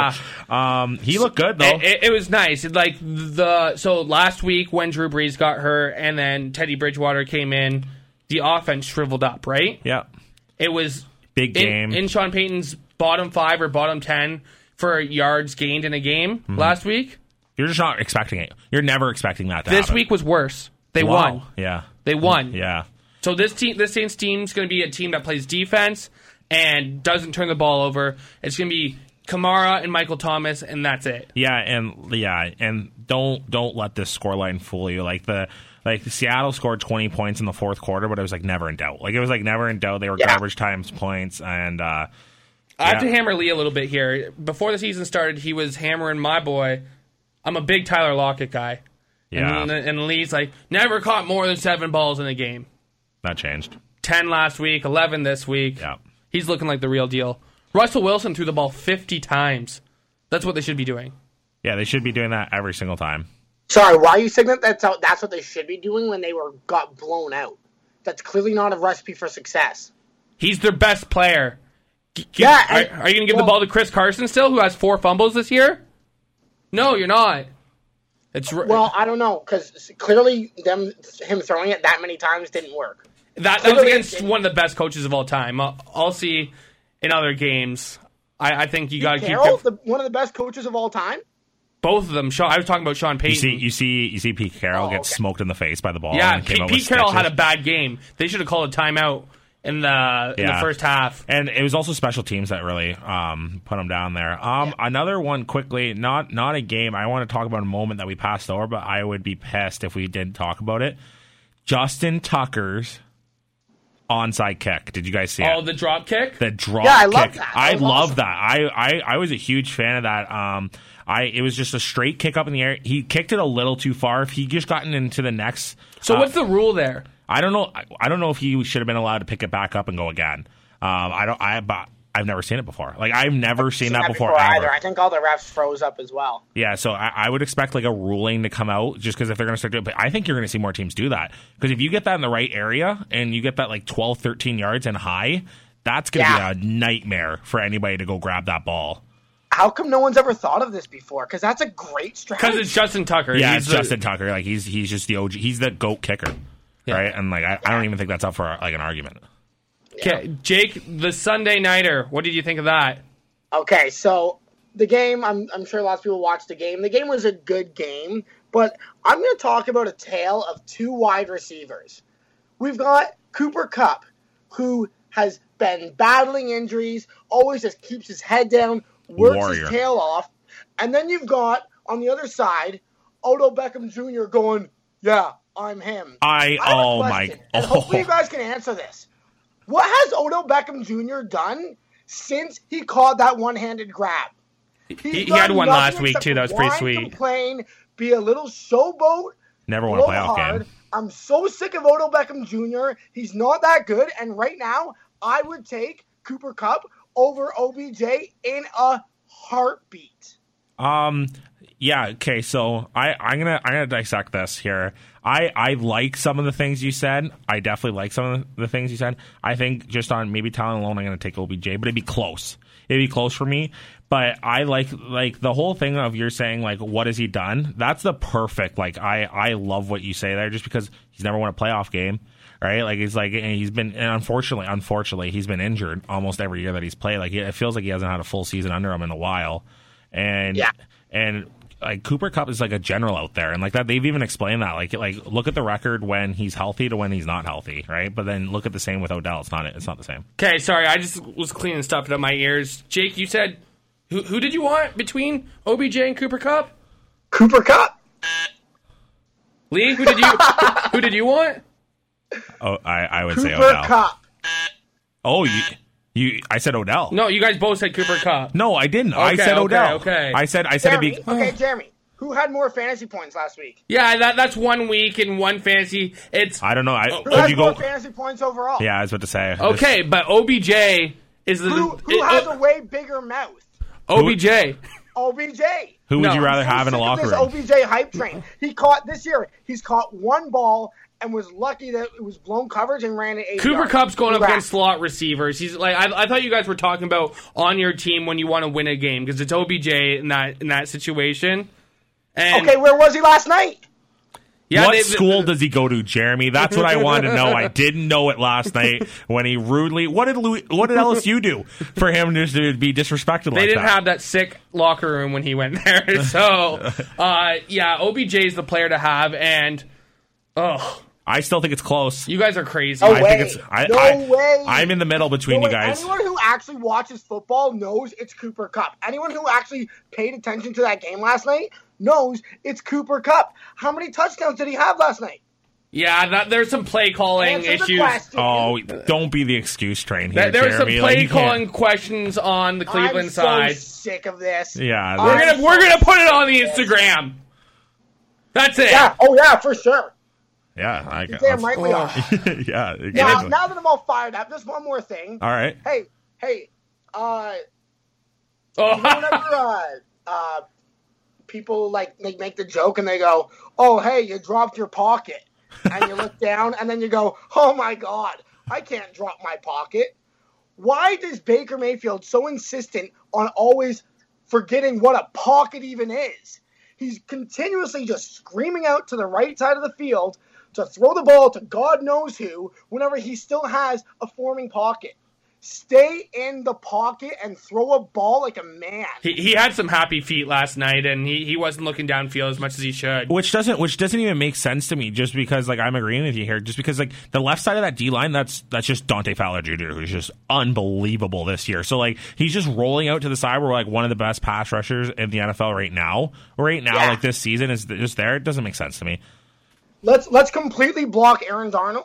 Yeah. He looked good though. It was nice. So last week when Drew Brees got hurt and then Teddy Bridgewater came in, the offense shriveled up, right? Yeah. It was big game. In Sean Payton's bottom 5 or bottom 10 for yards gained in a game last week. You're just not expecting it. You're never expecting that to This happen. week was worse. They won. Yeah. They won. Yeah. So this Saints team's going to be a team that plays defense and doesn't turn the ball over. It's going to be Kamara and Michael Thomas, and that's it. Yeah, and don't let this scoreline fool you. Like Seattle scored 20 points in the fourth quarter, but it was like never in doubt. Like it was like never in doubt. They were garbage times points, and I have to hammer Lee a little bit here. Before the season started, he was hammering my boy. I'm a big Tyler Lockett guy. Yeah. And Lee's like, never caught more than 7 balls in a game. That changed. 10 last week, 11 this week. Yeah. He's looking like the real deal. Russell Wilson threw the ball 50 times. That's what they should be doing. Yeah, they should be doing that every single time. Sorry, why are you saying that? That's what they should be doing when they got blown out. That's clearly not a recipe for success. He's their best player. Are you going to give the ball to Chris Carson still, who has 4 fumbles this year? No, you're not. Well, I don't know, because clearly him throwing it that many times didn't work. That was against one of the best coaches of all time. I'll see in other games. I think you got to keep one of the best coaches of all time. Both of them. I was talking about Sean Payton. You see Pete Carroll get smoked in the face by the ball. Yeah, and Pete Carroll had a bad game. They should have called a timeout in the first half. And it was also special teams that really put him down there. Another one quickly, not a game. I want to talk about a moment that we passed over, but I would be pissed if we didn't talk about it. Justin Tucker's onside kick. Did you guys see it? Oh, the drop kick? The drop I kick. love that. I love that. I was a huge fan of that. It was just a straight kick up in the air. He kicked it a little too far. If he just gotten into the next... So what's the rule there? I don't know. I don't know if he should have been allowed to pick it back up and go again. I've never seen it before. Like I've never seen that before either. I think all the refs froze up as well. Yeah, so I would expect like a ruling to come out just because if they're going to start doing it. But I think you're going to see more teams do that because if you get that in the right area and you get that like 12, 13 yards and high, that's going to be a nightmare for anybody to go grab that ball. How come no one's ever thought of this before? Because that's a great strategy. Because it's Justin Tucker. Yeah, it's Justin Tucker. Like he's just the OG. He's the GOAT kicker, right? And like I don't even think that's up for like an argument. Okay, Jake, the Sunday Nighter. What did you think of that? Okay, so the game, I'm sure lots of people watched the game. The game was a good game, but I'm going to talk about a tale of 2 wide receivers. We've got Cooper Kupp, who has been battling injuries, always just keeps his head down, works his tail off. And then you've got, on the other side, Odell Beckham Jr. going, yeah, I'm him. Hopefully you guys can answer this. What has Odell Beckham Jr. done since he caught that one-handed grab? He had one last week, too. That was pretty sweet. Complain, be a little showboat. Never won a playoff game. I'm so sick of Odell Beckham Jr. He's not that good. And right now, I would take Cooper Kupp over OBJ in a heartbeat. Yeah, okay, so I'm gonna dissect this here. I like some of the things you said. I definitely like some of the things you said. I think just on maybe talent alone, I'm gonna take OBJ, but it'd be close. It'd be close for me. But I like the whole thing of you're saying like what has he done? That's the perfect I love what you say there just because he's never won a playoff game. Right, like he's been, and unfortunately, he's been injured almost every year that he's played. Like it feels like he hasn't had a full season under him in a while, and like Cooper Kupp is like a general out there, and like that they've even explained that. Like look at the record when he's healthy to when he's not healthy, right? But then look at the same with Odell. It's not the same. Okay, sorry, I just was cleaning stuff out of my ears. Jake, you said who did you want between OBJ and Cooper Kupp? Cooper Kupp. Lee, who did you want? Oh, I would say Cooper Odell. Cup. Oh, I said Odell. No, you guys both said Cooper Kupp. No, I didn't. I said Odell. Okay. I said Jeremy, it'd be. okay, Jeremy. Who had more fantasy points last week? Yeah, that's 1 week in one fantasy. It's I don't know. Who has more fantasy points overall? Yeah, I was about to say. okay, but OBJ is the Who has a way bigger mouth? OBJ. OBJ. Who would No. you rather have in a Sick of locker this room? OBJ hype train. He's caught one ball and was lucky that it was blown coverage and ran it 8 Cooper yards. Kupp's going up Congrats. against slot receivers. He's like I thought you guys were talking about on your team when you want to win a game because it's OBJ in that situation. And Okay, where was he last night? yeah, What school does he go to, Jeremy? That's what I wanted to know. I didn't know it last night when he rudely. What did LSU do for him just to be disrespected like that? They didn't have that sick locker room when he went there. So, yeah, OBJ is the player to have, and I still think it's close. you guys are crazy. No I way. think it's. No way. I'm in the middle between No you way. guys. Anyone who actually watches football knows it's Cooper Kupp. Anyone who actually paid attention to that game last night knows it's Cooper Kupp. How many touchdowns did he have last night? Yeah, there's some play calling Answer the issues. question. Oh, don't be the excuse train here, There were some Jeremy. play you can't- calling questions on the Cleveland I'm so side. sick of this. Yeah, We're gonna put it on the Instagram. That's it. Yeah. Oh yeah, for sure. Yeah, I guess. Damn right we are. Yeah, Now, exactly. now that I'm all fired up, just one more thing. All right. Hey, Oh, whenever people like they make the joke and they go, "Oh, hey, you dropped your pocket," and you look down and then you go, "Oh my God, I can't drop my pocket." Why does Baker Mayfield so insistent on always forgetting what a pocket even is? He's continuously just screaming out to the right side of the field to throw the ball to God knows who whenever he still has a forming pocket. Stay in the pocket and throw a ball like a man. he had some happy feet last night, and he wasn't looking downfield as much as he should. Which doesn't even make sense to me. Just because like I'm agreeing with you here. Just because like the left side of that D line, that's just Dante Fowler Jr., who's just unbelievable this year. So like he's just rolling out to the side. We're like one of the best pass rushers in the NFL right now. Yeah. Like this season is just there. It doesn't make sense to me. Let's completely block Aaron Donald,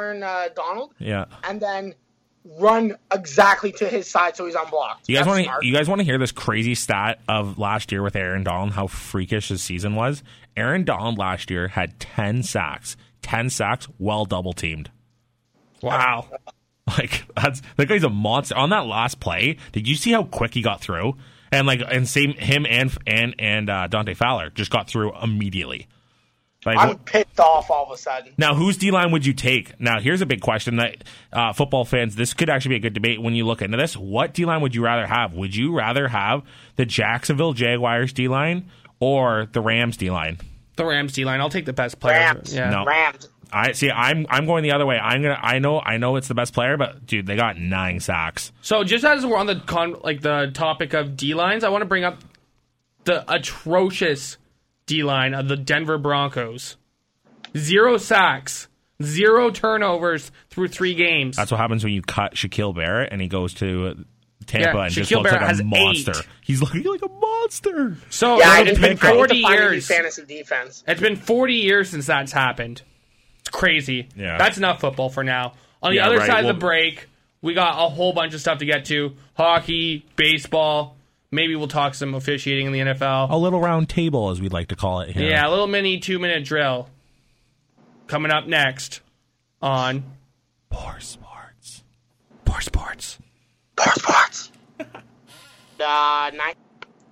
Yeah. and then run exactly to his side so he's unblocked. You guys That's want smart. to? You guys want to hear this crazy stat of last year with Aaron Donald? How freakish his season was. Aaron Donald last year had 10 sacks. 10 sacks, well double teamed. Wow. Like that guy's a monster. On that last play, did you see how quick he got through? And same him and Dante Fowler just got through immediately. Like, I'm pissed off all of a sudden. now, whose D-line would you take? Now, here's a big question that football fans, this could actually be a good debate when you look into this. What D-line would you rather have? Would you rather have the Jacksonville Jaguars D-line or the Rams D-line? The Rams D-line. I'll take the best player. Rams. Yeah. No. Rams. I'm going the other way. I know it's the best player, but dude, they got 9 sacks. So just as we're on the topic of D-lines, I want to bring up the atrocious D-line of the Denver Broncos. 0 sacks, 0 turnovers through 3 games. That's what happens when you cut Shaquille Barrett and he goes to Tampa Yeah, and just Shaquille looks Barrett like has a monster. 8. He's looking like a monster. So Yeah, I it's need been to 40 find a new years. fantasy defense. It's been 40 years since that's happened. It's crazy. Yeah. That's enough football for now. On the Yeah, other right. side of Well- the break, we got a whole bunch of stuff to get to. Hockey, baseball. Maybe we'll talk some officiating in the NFL. A little round table, as we'd like to call it here. Yeah, a little mini 2-minute drill. Coming up next on Poor Sports. Poor Sports. Poor sports. Night.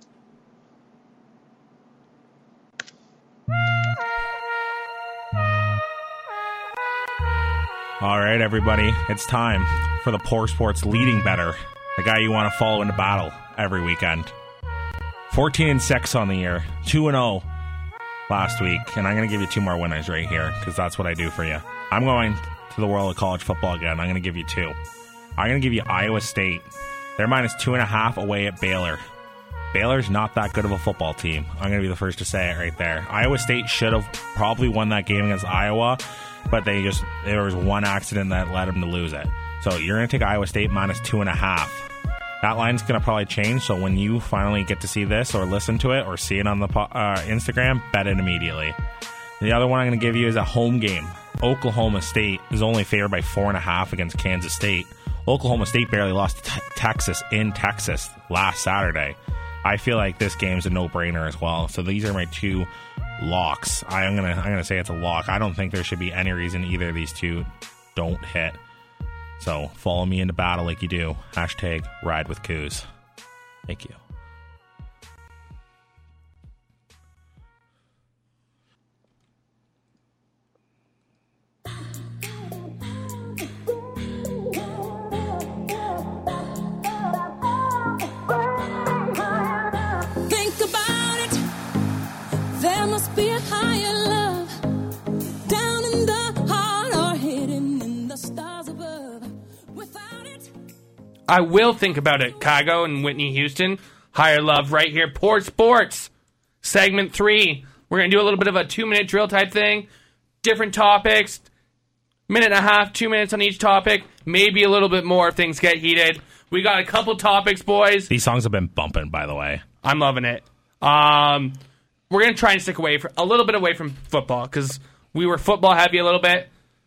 All right, everybody, it's time for the Poor Sports leading better, the guy you want to follow into battle every weekend. 14-6 on the year, 2-0 last week, and I'm going to give you 2 more winners right here because that's what I do for you. I'm going to the world of college football again. I'm going to give you 2. I'm going to give you Iowa State. They're minus 2.5 away at Baylor. Baylor's not that good of a football team. I'm going to be the first to say it right there. Iowa State should have probably won that game against Iowa, but there was one accident that led them to lose it. So you're going to take Iowa State minus 2.5. That line's going to probably change, so when you finally get to see this or listen to it or see it on the Instagram, bet it immediately. The other one I'm going to give you is a home game. Oklahoma State is only favored by 4.5 against Kansas State. Oklahoma State barely lost to Texas in Texas last Saturday. I feel like this game's a no-brainer as well. So these are my two locks. I'm gonna say it's a lock. I don't think there should be any reason either of these two don't hit. So follow me into battle like you do. Hashtag ride with Coos. Thank you. Be a higher love down in the heart or hidden in the stars above. Without it, I will think about it. Chicago and Whitney Houston. Higher love right here. Port Sports. Segment 3. We're going to do a little bit of a 2-minute drill type thing. Different topics. Minute and a half, 2 minutes on each topic. Maybe a little bit more if things get heated. We got a couple topics, boys. These songs have been bumping, by the way. I'm loving it. We're going to try and stick a little bit away from football because we were football heavy a little bit.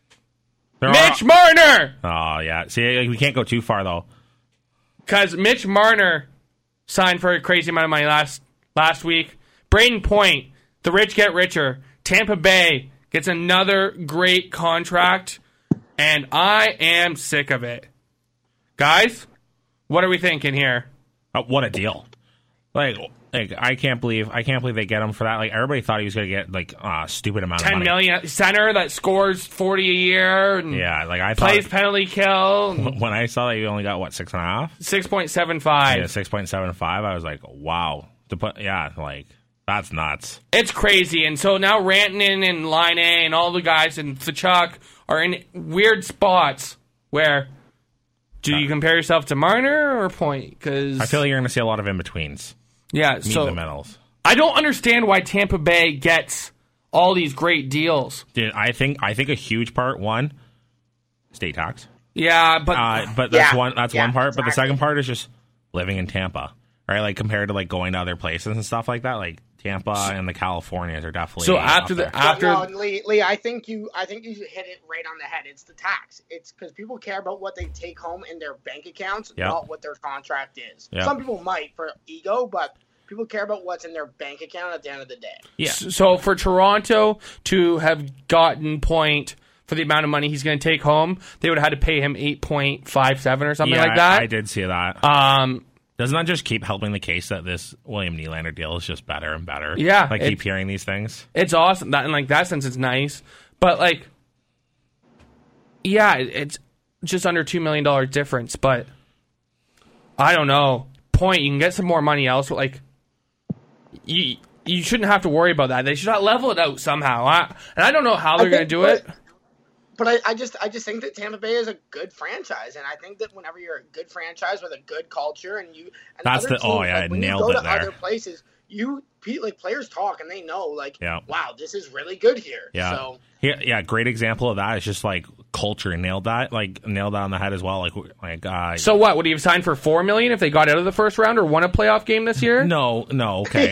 Mitch Marner! Oh, yeah. See, we can't go too far, though. Because Mitch Marner signed for a crazy amount of money last week. Braden Point, the rich get richer. Tampa Bay gets another great contract. And I am sick of it. Guys, what are we thinking here? What a deal. Like I can't believe they get him for that. Like everybody thought he was going to get like a stupid amount of money. 10 million center that scores 40 a year. And yeah, like I plays thought, penalty kill. When I saw that he only got 6.5, 6.75. Yeah, 6.75. I was like, wow. Like that's nuts. It's crazy. And so now Rantanen and Line A and all the guys and Tkachuk are in weird spots where do you compare yourself to Marner or Point? Because I feel like you're going to see a lot of in betweens. Yeah, so the middles. I don't understand why Tampa Bay gets all these great deals. Dude, I think a huge part, one, state tax. Yeah, but that's one part. Exactly. But the second part is just living in Tampa, right? Like compared to like going to other places and stuff like that. Like Tampa and the Californias are definitely so after Lee, I think you hit it right on the head. It's the tax. It's because people care about what they take home in their bank accounts, not what their contract is. Yep. Some people might for ego, but people care about what's in their bank account at the end of the day. Yeah. So for Toronto to have gotten Point for the amount of money he's going to take home, they would have had to pay him 8.57 or something like that. I did see that. Doesn't that just keep helping the case that this William Nylander deal is just better and better? Yeah. I keep hearing these things. It's awesome. In like that sense, it's nice. But like, yeah, it's just under $2 million difference. But I don't know. Point, you can get some more money else. Like, you shouldn't have to worry about that. They should level it out somehow. And I don't know how they're going to do it. But I just think that Tampa Bay is a good franchise, and I think that whenever you're a good franchise with a good culture, and when you go to other places, players talk and they know wow, this is really good here. Yeah. So great example of that is just like culture nailed that on the head as well. So what would he have signed for $4 million if they got out of the first round or won a playoff game this year? No, okay.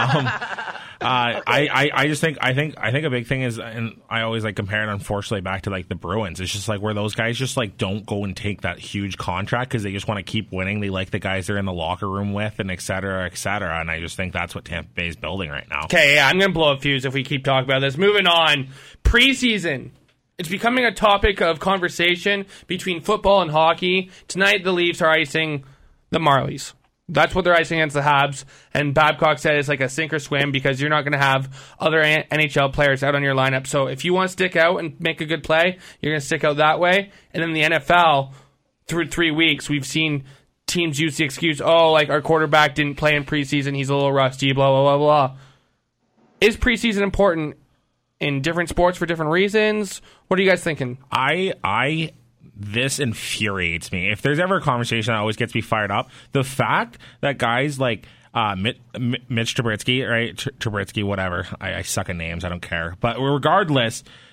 I just think a big thing is, and I always like compare it unfortunately back to like the Bruins. It's just like where those guys just like don't go and take that huge contract because they just want to keep winning. They like the guys they're in the locker room with, and et cetera, et cetera. And I just think that's what Tampa Bay is building right now. Okay, yeah, I'm gonna blow a fuse if we keep talking about this. Moving on, preseason. It's becoming a topic of conversation between football and hockey. Tonight, the Leafs are icing the Marlies. That's what they're icing against the Habs. And Babcock said it's like a sink or swim because you're not going to have other NHL players out on your lineup. So if you want to stick out and make a good play, you're going to stick out that way. And in the NFL, through 3 weeks, we've seen teams use the excuse, our quarterback didn't play in preseason, he's a little rusty, blah, blah, blah, blah. Is preseason important in different sports for different reasons? What are you guys thinking? This infuriates me. If there's ever a conversation that always gets me fired up, the fact that guys like Mitch Trubisky, right? Trubisky, whatever. I suck at names. I don't care. But regardless,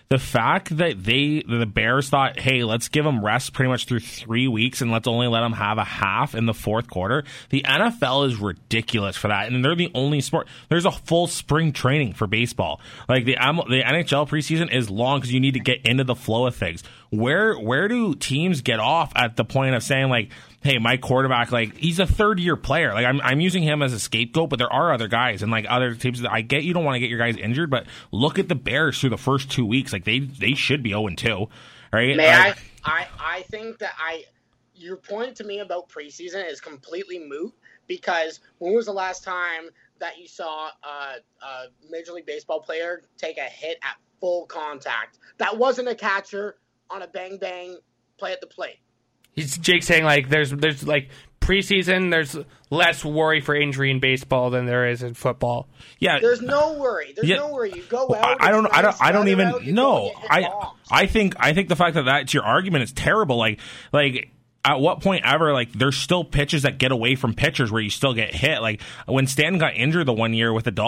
the fact that the Bears thought, hey, let's give them rest pretty much through 3 weeks and let's only let them have a half in the fourth quarter. The NFL is ridiculous for that, and they're the only sport. There's a full spring training for baseball. Like the NHL preseason is long because you need to get into the flow of things. Where do teams get off at the point of saying like, hey, my quarterback, like he's a third-year player. Like I'm using him as a scapegoat, but there are other guys and like other teams that I get you don't want to get your guys injured, but look at the Bears through the first 2 weeks. Like they should be 0-2, right? I think that your point to me about preseason is completely moot, because when was the last time that you saw a Major League Baseball player take a hit at full contact? That wasn't a catcher on a bang play at the plate. Jake's saying like there's like preseason, there's less worry for injury in baseball than there is in football. Yeah, there's no worry. There's no worry. You go out. I don't even know. I think the fact that that's your argument is terrible. Like at what point ever, like there's still pitches that get away from pitchers where you still get hit. Like when Stanton got injured the 1 year with the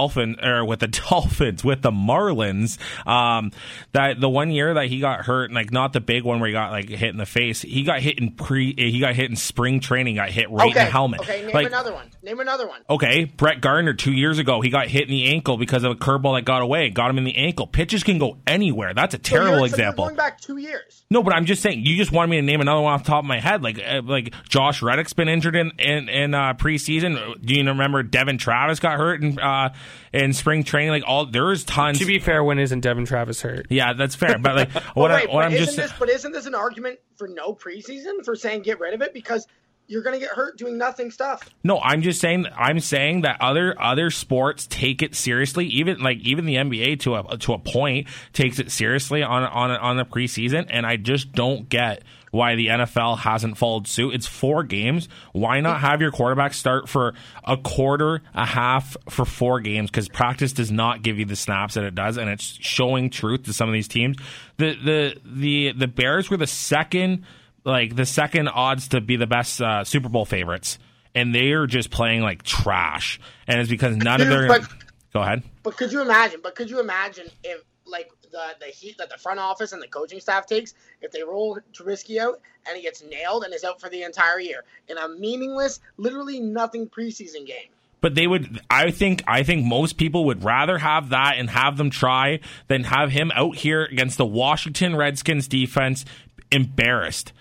Marlins, that the 1 year that he got hurt, like not the big one where he got like hit in the face, he got hit in spring training, got hit right in the helmet. Okay, name another one. Okay, Brett Gardner 2 years ago, he got hit in the ankle because of a curveball that got away, got him in the ankle. Pitches can go anywhere. That's a terrible example. You're going back 2 years. No, but I'm just saying, you just wanted me to name another one off the top of my head. Like Josh Reddick's been injured in preseason. Do you remember Devin Travis got hurt in spring training? Like there's tons. To be fair, when isn't Devin Travis hurt? Yeah, that's fair. But like isn't this an argument for no preseason, for saying get rid of it because you're going to get hurt doing nothing stuff? No, I'm saying that other sports take it seriously. Even the NBA to a point takes it seriously on the preseason, and I just don't get why the NFL hasn't followed suit. It's 4 games. Why not have your quarterback start for a quarter, a half for 4 games? Because practice does not give you the snaps that it does, and it's showing truth to some of these teams. The Bears were the second odds to be the best Super Bowl favorites, and they are just playing like trash. And it's because none of their. Go ahead. But could you imagine if like the heat that the front office and the coaching staff takes if they roll Trubisky out and he gets nailed and is out for the entire year in a meaningless, literally nothing preseason game? But they would. I think most people would rather have that and have them try than have him out here against the Washington Redskins defense embarrassed.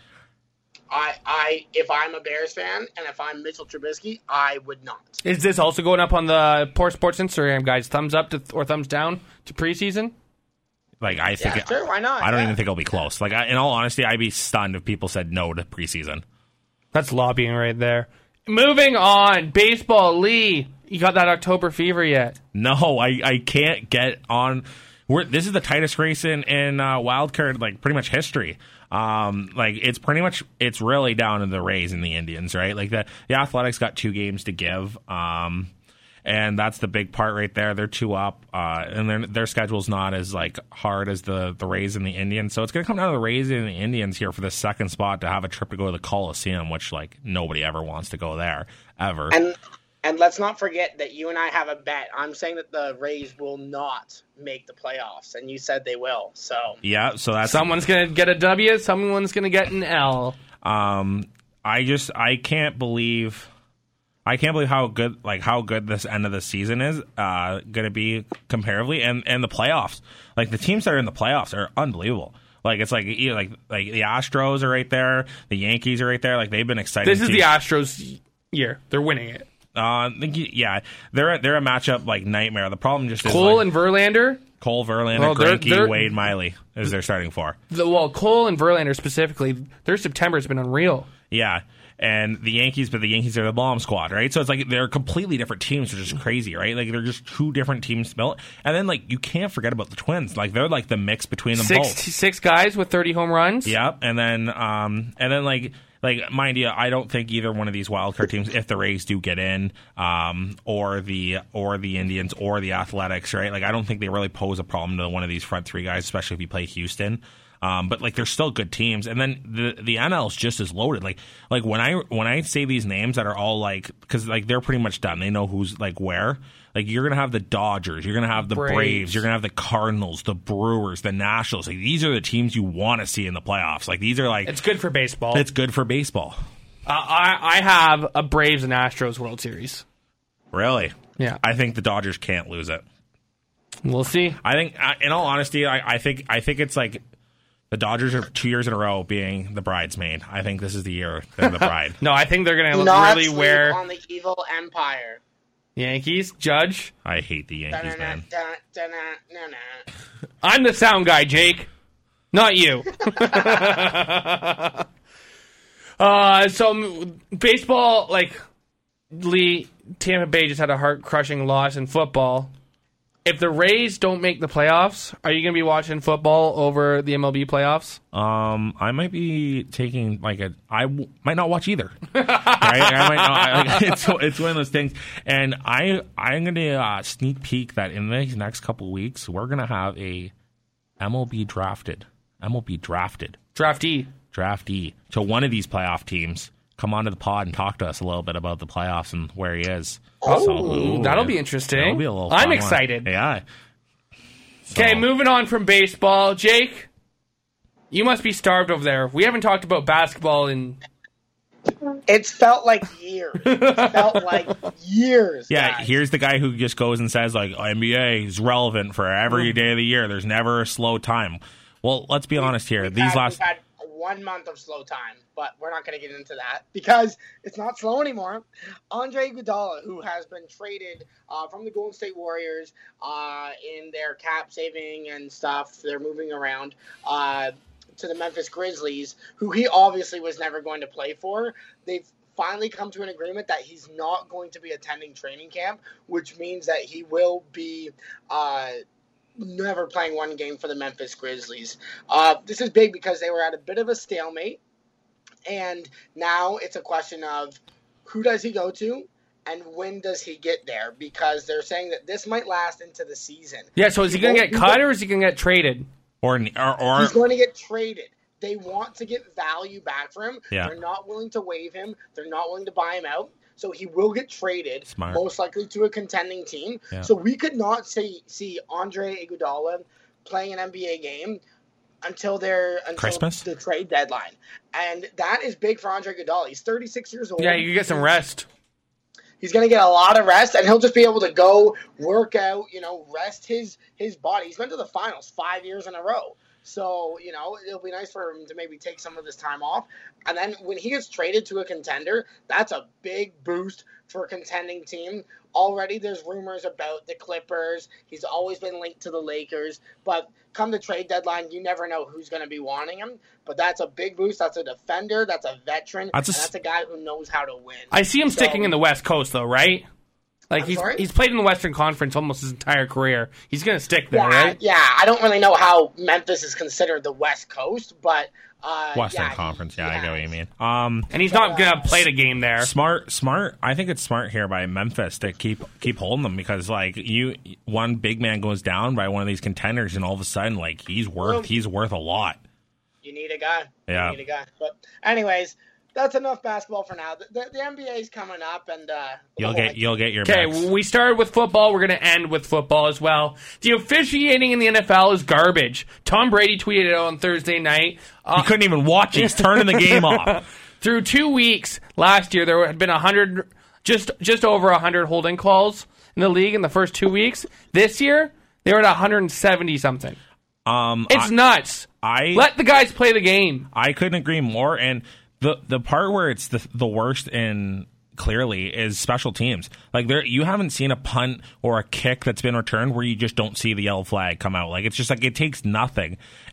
If I'm a Bears fan and if I'm Mitchell Trubisky, I would not. Is this also going up on the Poor Sports Instagram, guys? Thumbs up or thumbs down to preseason? Like I think, sure, why not? I don't even think it'll be close. Like in all honesty, I'd be stunned if people said no to preseason. That's lobbying right there. Moving on, baseball. Lee, you got that October fever yet? No, I can't get on. This is the tightest race in wildcard, like pretty much history. Like it's really down to the Rays and the Indians, right? Like the Athletics got 2 games to give. And that's the big part right there. They're 2 up, and their schedule's not as like hard as the Rays and the Indians. So it's going to come down to the Rays and the Indians here for the second spot to have a trip to go to the Coliseum, which like nobody ever wants to go there ever. And let's not forget that you and I have a bet. I'm saying that the Rays will not make the playoffs, and you said they will. So yeah, so that's someone's going to get a W, someone's going to get an L. I can't believe how good this end of the season is going to be comparatively, and the playoffs. Like the teams that are in the playoffs are unbelievable. Like it's like the Astros are right there, the Yankees are right there. Like they've been exciting. This is the Astros year; they're winning it. Yeah, they're a matchup like nightmare. The problem just is Cole and Verlander. Cole, Verlander, Greinke, Wade, Miley is their starting 4. Cole and Verlander specifically, their September has been unreal. Yeah. And the Yankees are the bomb squad, right? So it's like they're completely different teams, which is crazy, right? Like they're just 2 different teams built. And then like you can't forget about the Twins. Like they're like the mix between them both. 6 guys with 30 home runs. Yep. And then like mind you, I don't think either one of these wildcard teams, if the Rays do get in, or the Indians or the Athletics, right? Like I don't think they really pose a problem to one of these front 3 guys, especially if you play Houston. But like, they're still good teams. And then the NL is just as loaded. Like when I say these names that are all like, because like they're pretty much done. They know who's like where. Like, you're gonna have the Dodgers, you're gonna have the Braves, you're gonna have the Cardinals, the Brewers, the Nationals. Like, these are the teams you want to see in the playoffs. Like, these are like, It's good for baseball. it's good for baseball. I have a Braves and Astros World Series. Really? Yeah. I think the Dodgers can't lose it. We'll see. I think, in all honesty, I think it's like the Dodgers are 2 years in a row being the bridesmaid. I think this is the year they're the bride. No, I think they're going to Not really sleep wear on the evil empire. Yankees. Judge. I hate the Yankees, man. I'm the sound guy, Jake. Not you. So baseball, like Lee, Tampa Bay just had a heart-crushing loss in football. If the Rays don't make the playoffs, are you going to be watching football over the MLB playoffs? I might be taking I might not watch either. Right? I might not. It's one of those things, and I'm going to sneak peek that in these next couple of weeks we're going to have a MLB drafted draftee to one of these playoff teams come onto the pod and talk to us a little bit about the playoffs and where he is. That'll be interesting. That'll be a little I'm fun excited. one. Yeah. Okay, moving on from baseball. Jake, you must be starved over there. We haven't talked about basketball in... It's felt like years. Yeah, guys. here's the guy who just goes and says, like, NBA is relevant for every day of the year. There's never a slow time. Well, let's be honest here. We've We've had 1 month of slow time, but we're not going to get into that because it's not slow anymore. Andre Iguodala, who has been traded from the Golden State Warriors in their cap saving and stuff, they're moving around to the Memphis Grizzlies, who he obviously was never going to play for. They've finally come to an agreement that he's not going to be attending training camp, which means that he will be never playing one game for the Memphis Grizzlies. This is big because they were at a bit of a stalemate, and now it's a question of who does he go to and when does he get there, because they're saying that this might last into the season. Yeah, so is he going to get cut or is he going to get traded? Or He's going to get traded. They want to get value back for him. Yeah. They're not willing to waive him. They're not willing to buy him out. So he will get traded, Smart. most likely to a contending team. Yeah. So we could not see Andre Iguodala playing an NBA game until Christmas? the trade deadline. And that is big for Andre Iguodala. He's 36 years old. Yeah, you get some rest. He's going to get a lot of rest, and he'll just be able to go work out, rest his body. He's been to the finals 5 years in a row. So, it'll be nice for him to maybe take some of this time off. And then when he gets traded to a contender, that's a big boost for a contending team. Already there's rumors about the Clippers. He's always been linked to the Lakers. But come the trade deadline, you never know who's going to be wanting him. But that's a big boost. That's a defender. That's a veteran. That's a guy who knows how to win. I see him sticking in the West Coast, though, right? Like, I'm he's played in the Western Conference almost his entire career. He's going to stick there, right? Yeah, I don't really know how Memphis is considered the West Coast, but... Western Conference, I get what you mean. And he's not going to play the game there. Smart. I think it's smart here by Memphis to keep holding them because, like, one big man goes down by one of these contenders, and all of a sudden, like, he's worth a lot. You need a guy. Yeah. You need a guy. But anyways, that's enough basketball for now. The NBA is coming up, and you'll get your Okay, mix. we started with football. We're going to end with football as well. The officiating in the NFL is garbage. Tom Brady tweeted it on Thursday night. He couldn't even watch it. He's turning the game off. Through 2 weeks last year, there had been 100, just over 100 holding calls in the league in the first 2 weeks. This year, they were at 170 something. It's nuts. Let the guys play the game. I couldn't agree more. And the part where it's the worst in clearly is special teams. Like you haven't seen a punt or a kick that's been returned where you just don't see the yellow flag come out. Like it's just like it takes nothing.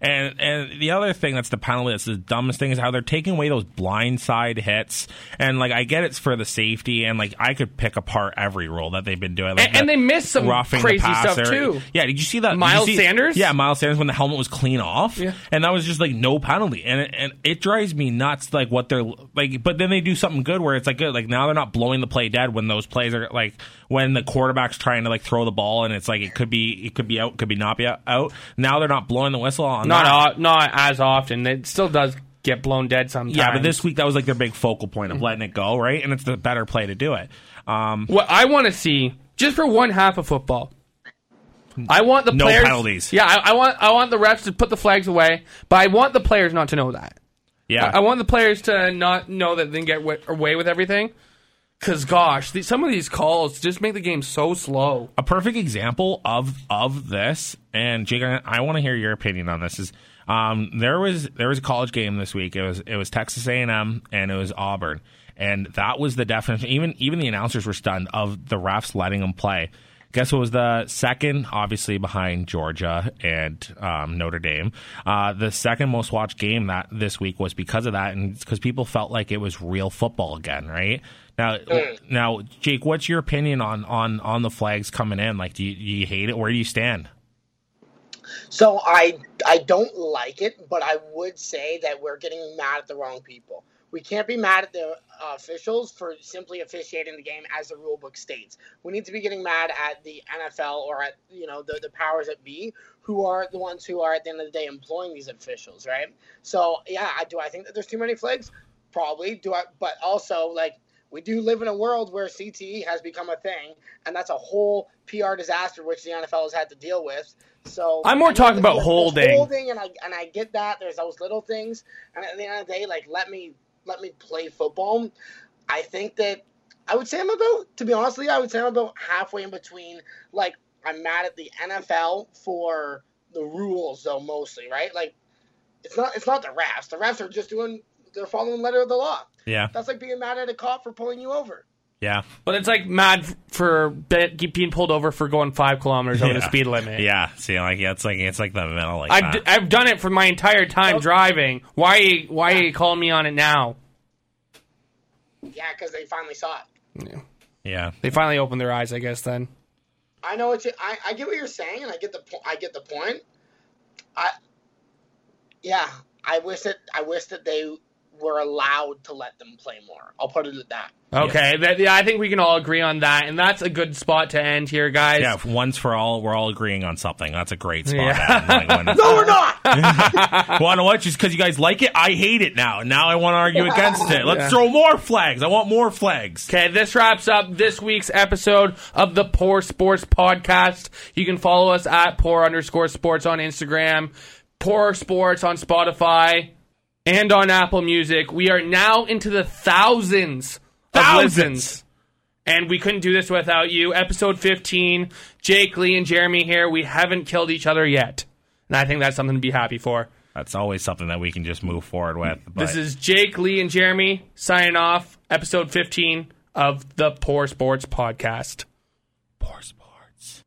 And the other thing that's the penalty that's the dumbest thing is how they're taking away those blindside hits. And like I get it's for the safety and like I could pick apart every rule that they've been doing. Like and they missed some crazy stuff too. Yeah, did you see that? Miles Sanders? Yeah, Miles Sanders when the helmet was clean off. Yeah. And that was just like no penalty. And it drives me nuts like what they're like but then they do something good where it's like good. Like now they're not blowing the play dead when those plays are like when the quarterback's trying to like throw the ball and it's like it could be out, could be not be out. Now they're not blowing the whistle on that. Not as often. It still does get blown dead sometimes. Yeah, but this week that was like their big focal point of letting it go, right? And it's the better play to do it. What I want to see, just for one half of football, I want the players... No penalties. Yeah, I want the refs to put the flags away, but I want the players not to know that. Yeah. I want the players to not know that they can get away with everything. Because, gosh, some of these calls just make the game so slow. A perfect example of this, and Jake, I want to hear your opinion on this, is there was a college game this week. It was Texas A&M and it was Auburn. And that was the definition. Even the announcers were stunned of the refs letting them play. Guess what was the second, obviously behind Georgia and Notre Dame. The second most watched game that this week was because of that, and because people felt like it was real football again, right? Now, Jake, what's your opinion on the flags coming in? Like, do you hate it? Where do you stand? So I don't like it, but I would say that we're getting mad at the wrong people. We can't be mad at the officials for simply officiating the game as the rule book states. We need to be getting mad at the NFL or at the powers that be, who are the ones who are at the end of the day employing these officials, right? So yeah, do I think that there's too many flags? Probably. But also, like, we do live in a world where CTE has become a thing, and that's a whole PR disaster which the NFL has had to deal with. So I'm more talking about holding, and I get that there's those little things, and at the end of the day, like, let me play football. I think that I would say I'm about halfway in between. Like, I'm mad at the NFL for the rules, though, mostly, right? Like, it's not the refs. The refs are just they're following the letter of the law. Yeah. That's like being mad at a cop for pulling you over. Yeah. But it's like mad for being pulled over for going 5 kilometers over the speed limit. Yeah. See, like it's like the middle. Like I've done it for my entire time driving. Why are you calling me on it now? Yeah, because they finally saw it. Yeah. They finally opened their eyes, I guess. Then I know I get what you're saying, and I get the point. I wish that they were allowed to let them play more. I'll put it at that. Okay, I think we can all agree on that, and that's a good spot to end here, guys. Yeah, once for all, we're all agreeing on something. That's a great spot to end. No, we're not! Want to what? Just because you guys like it? I hate it now. Now I want to argue against it. Let's throw more flags. I want more flags. Okay, this wraps up this week's episode of the Poor Sports Podcast. You can follow us at _sports on Instagram, Poor Sports on Spotify, and on Apple Music. We are now into the thousands of listens. And we couldn't do this without you. Episode 15, Jake, Lee, and Jeremy here. We haven't killed each other yet. And I think that's something to be happy for. That's always something that we can just move forward with. This is Jake, Lee, and Jeremy signing off. Episode 15 of the Poor Sports Podcast. Poor Sports.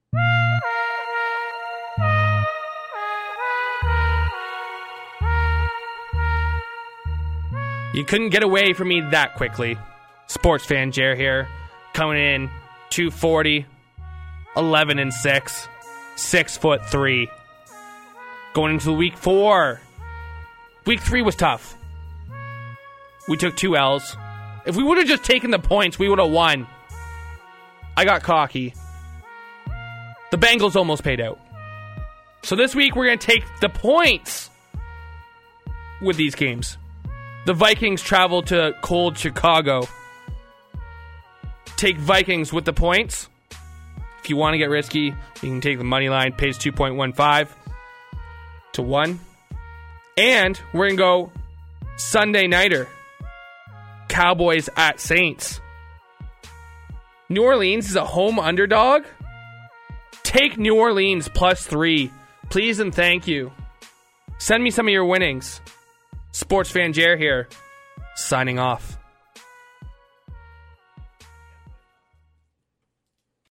You couldn't get away from me that quickly. Sports fan Jer here, coming in 240, 11-6, 6'3", going into week 4. Week 3 was tough. We took 2 L's. If we would have just taken the points, we would have won. I got cocky. The Bengals almost paid out. So this week we're going to take the points with these games. The Vikings travel to cold Chicago. Take Vikings with the points. If you want to get risky, you can take the money line. Pays 2.15 to 1. And we're going to go Sunday nighter. Cowboys at Saints. New Orleans is a home underdog. Take New Orleans +3. Please and thank you. Send me some of your winnings. Sports fan Jer here, signing off.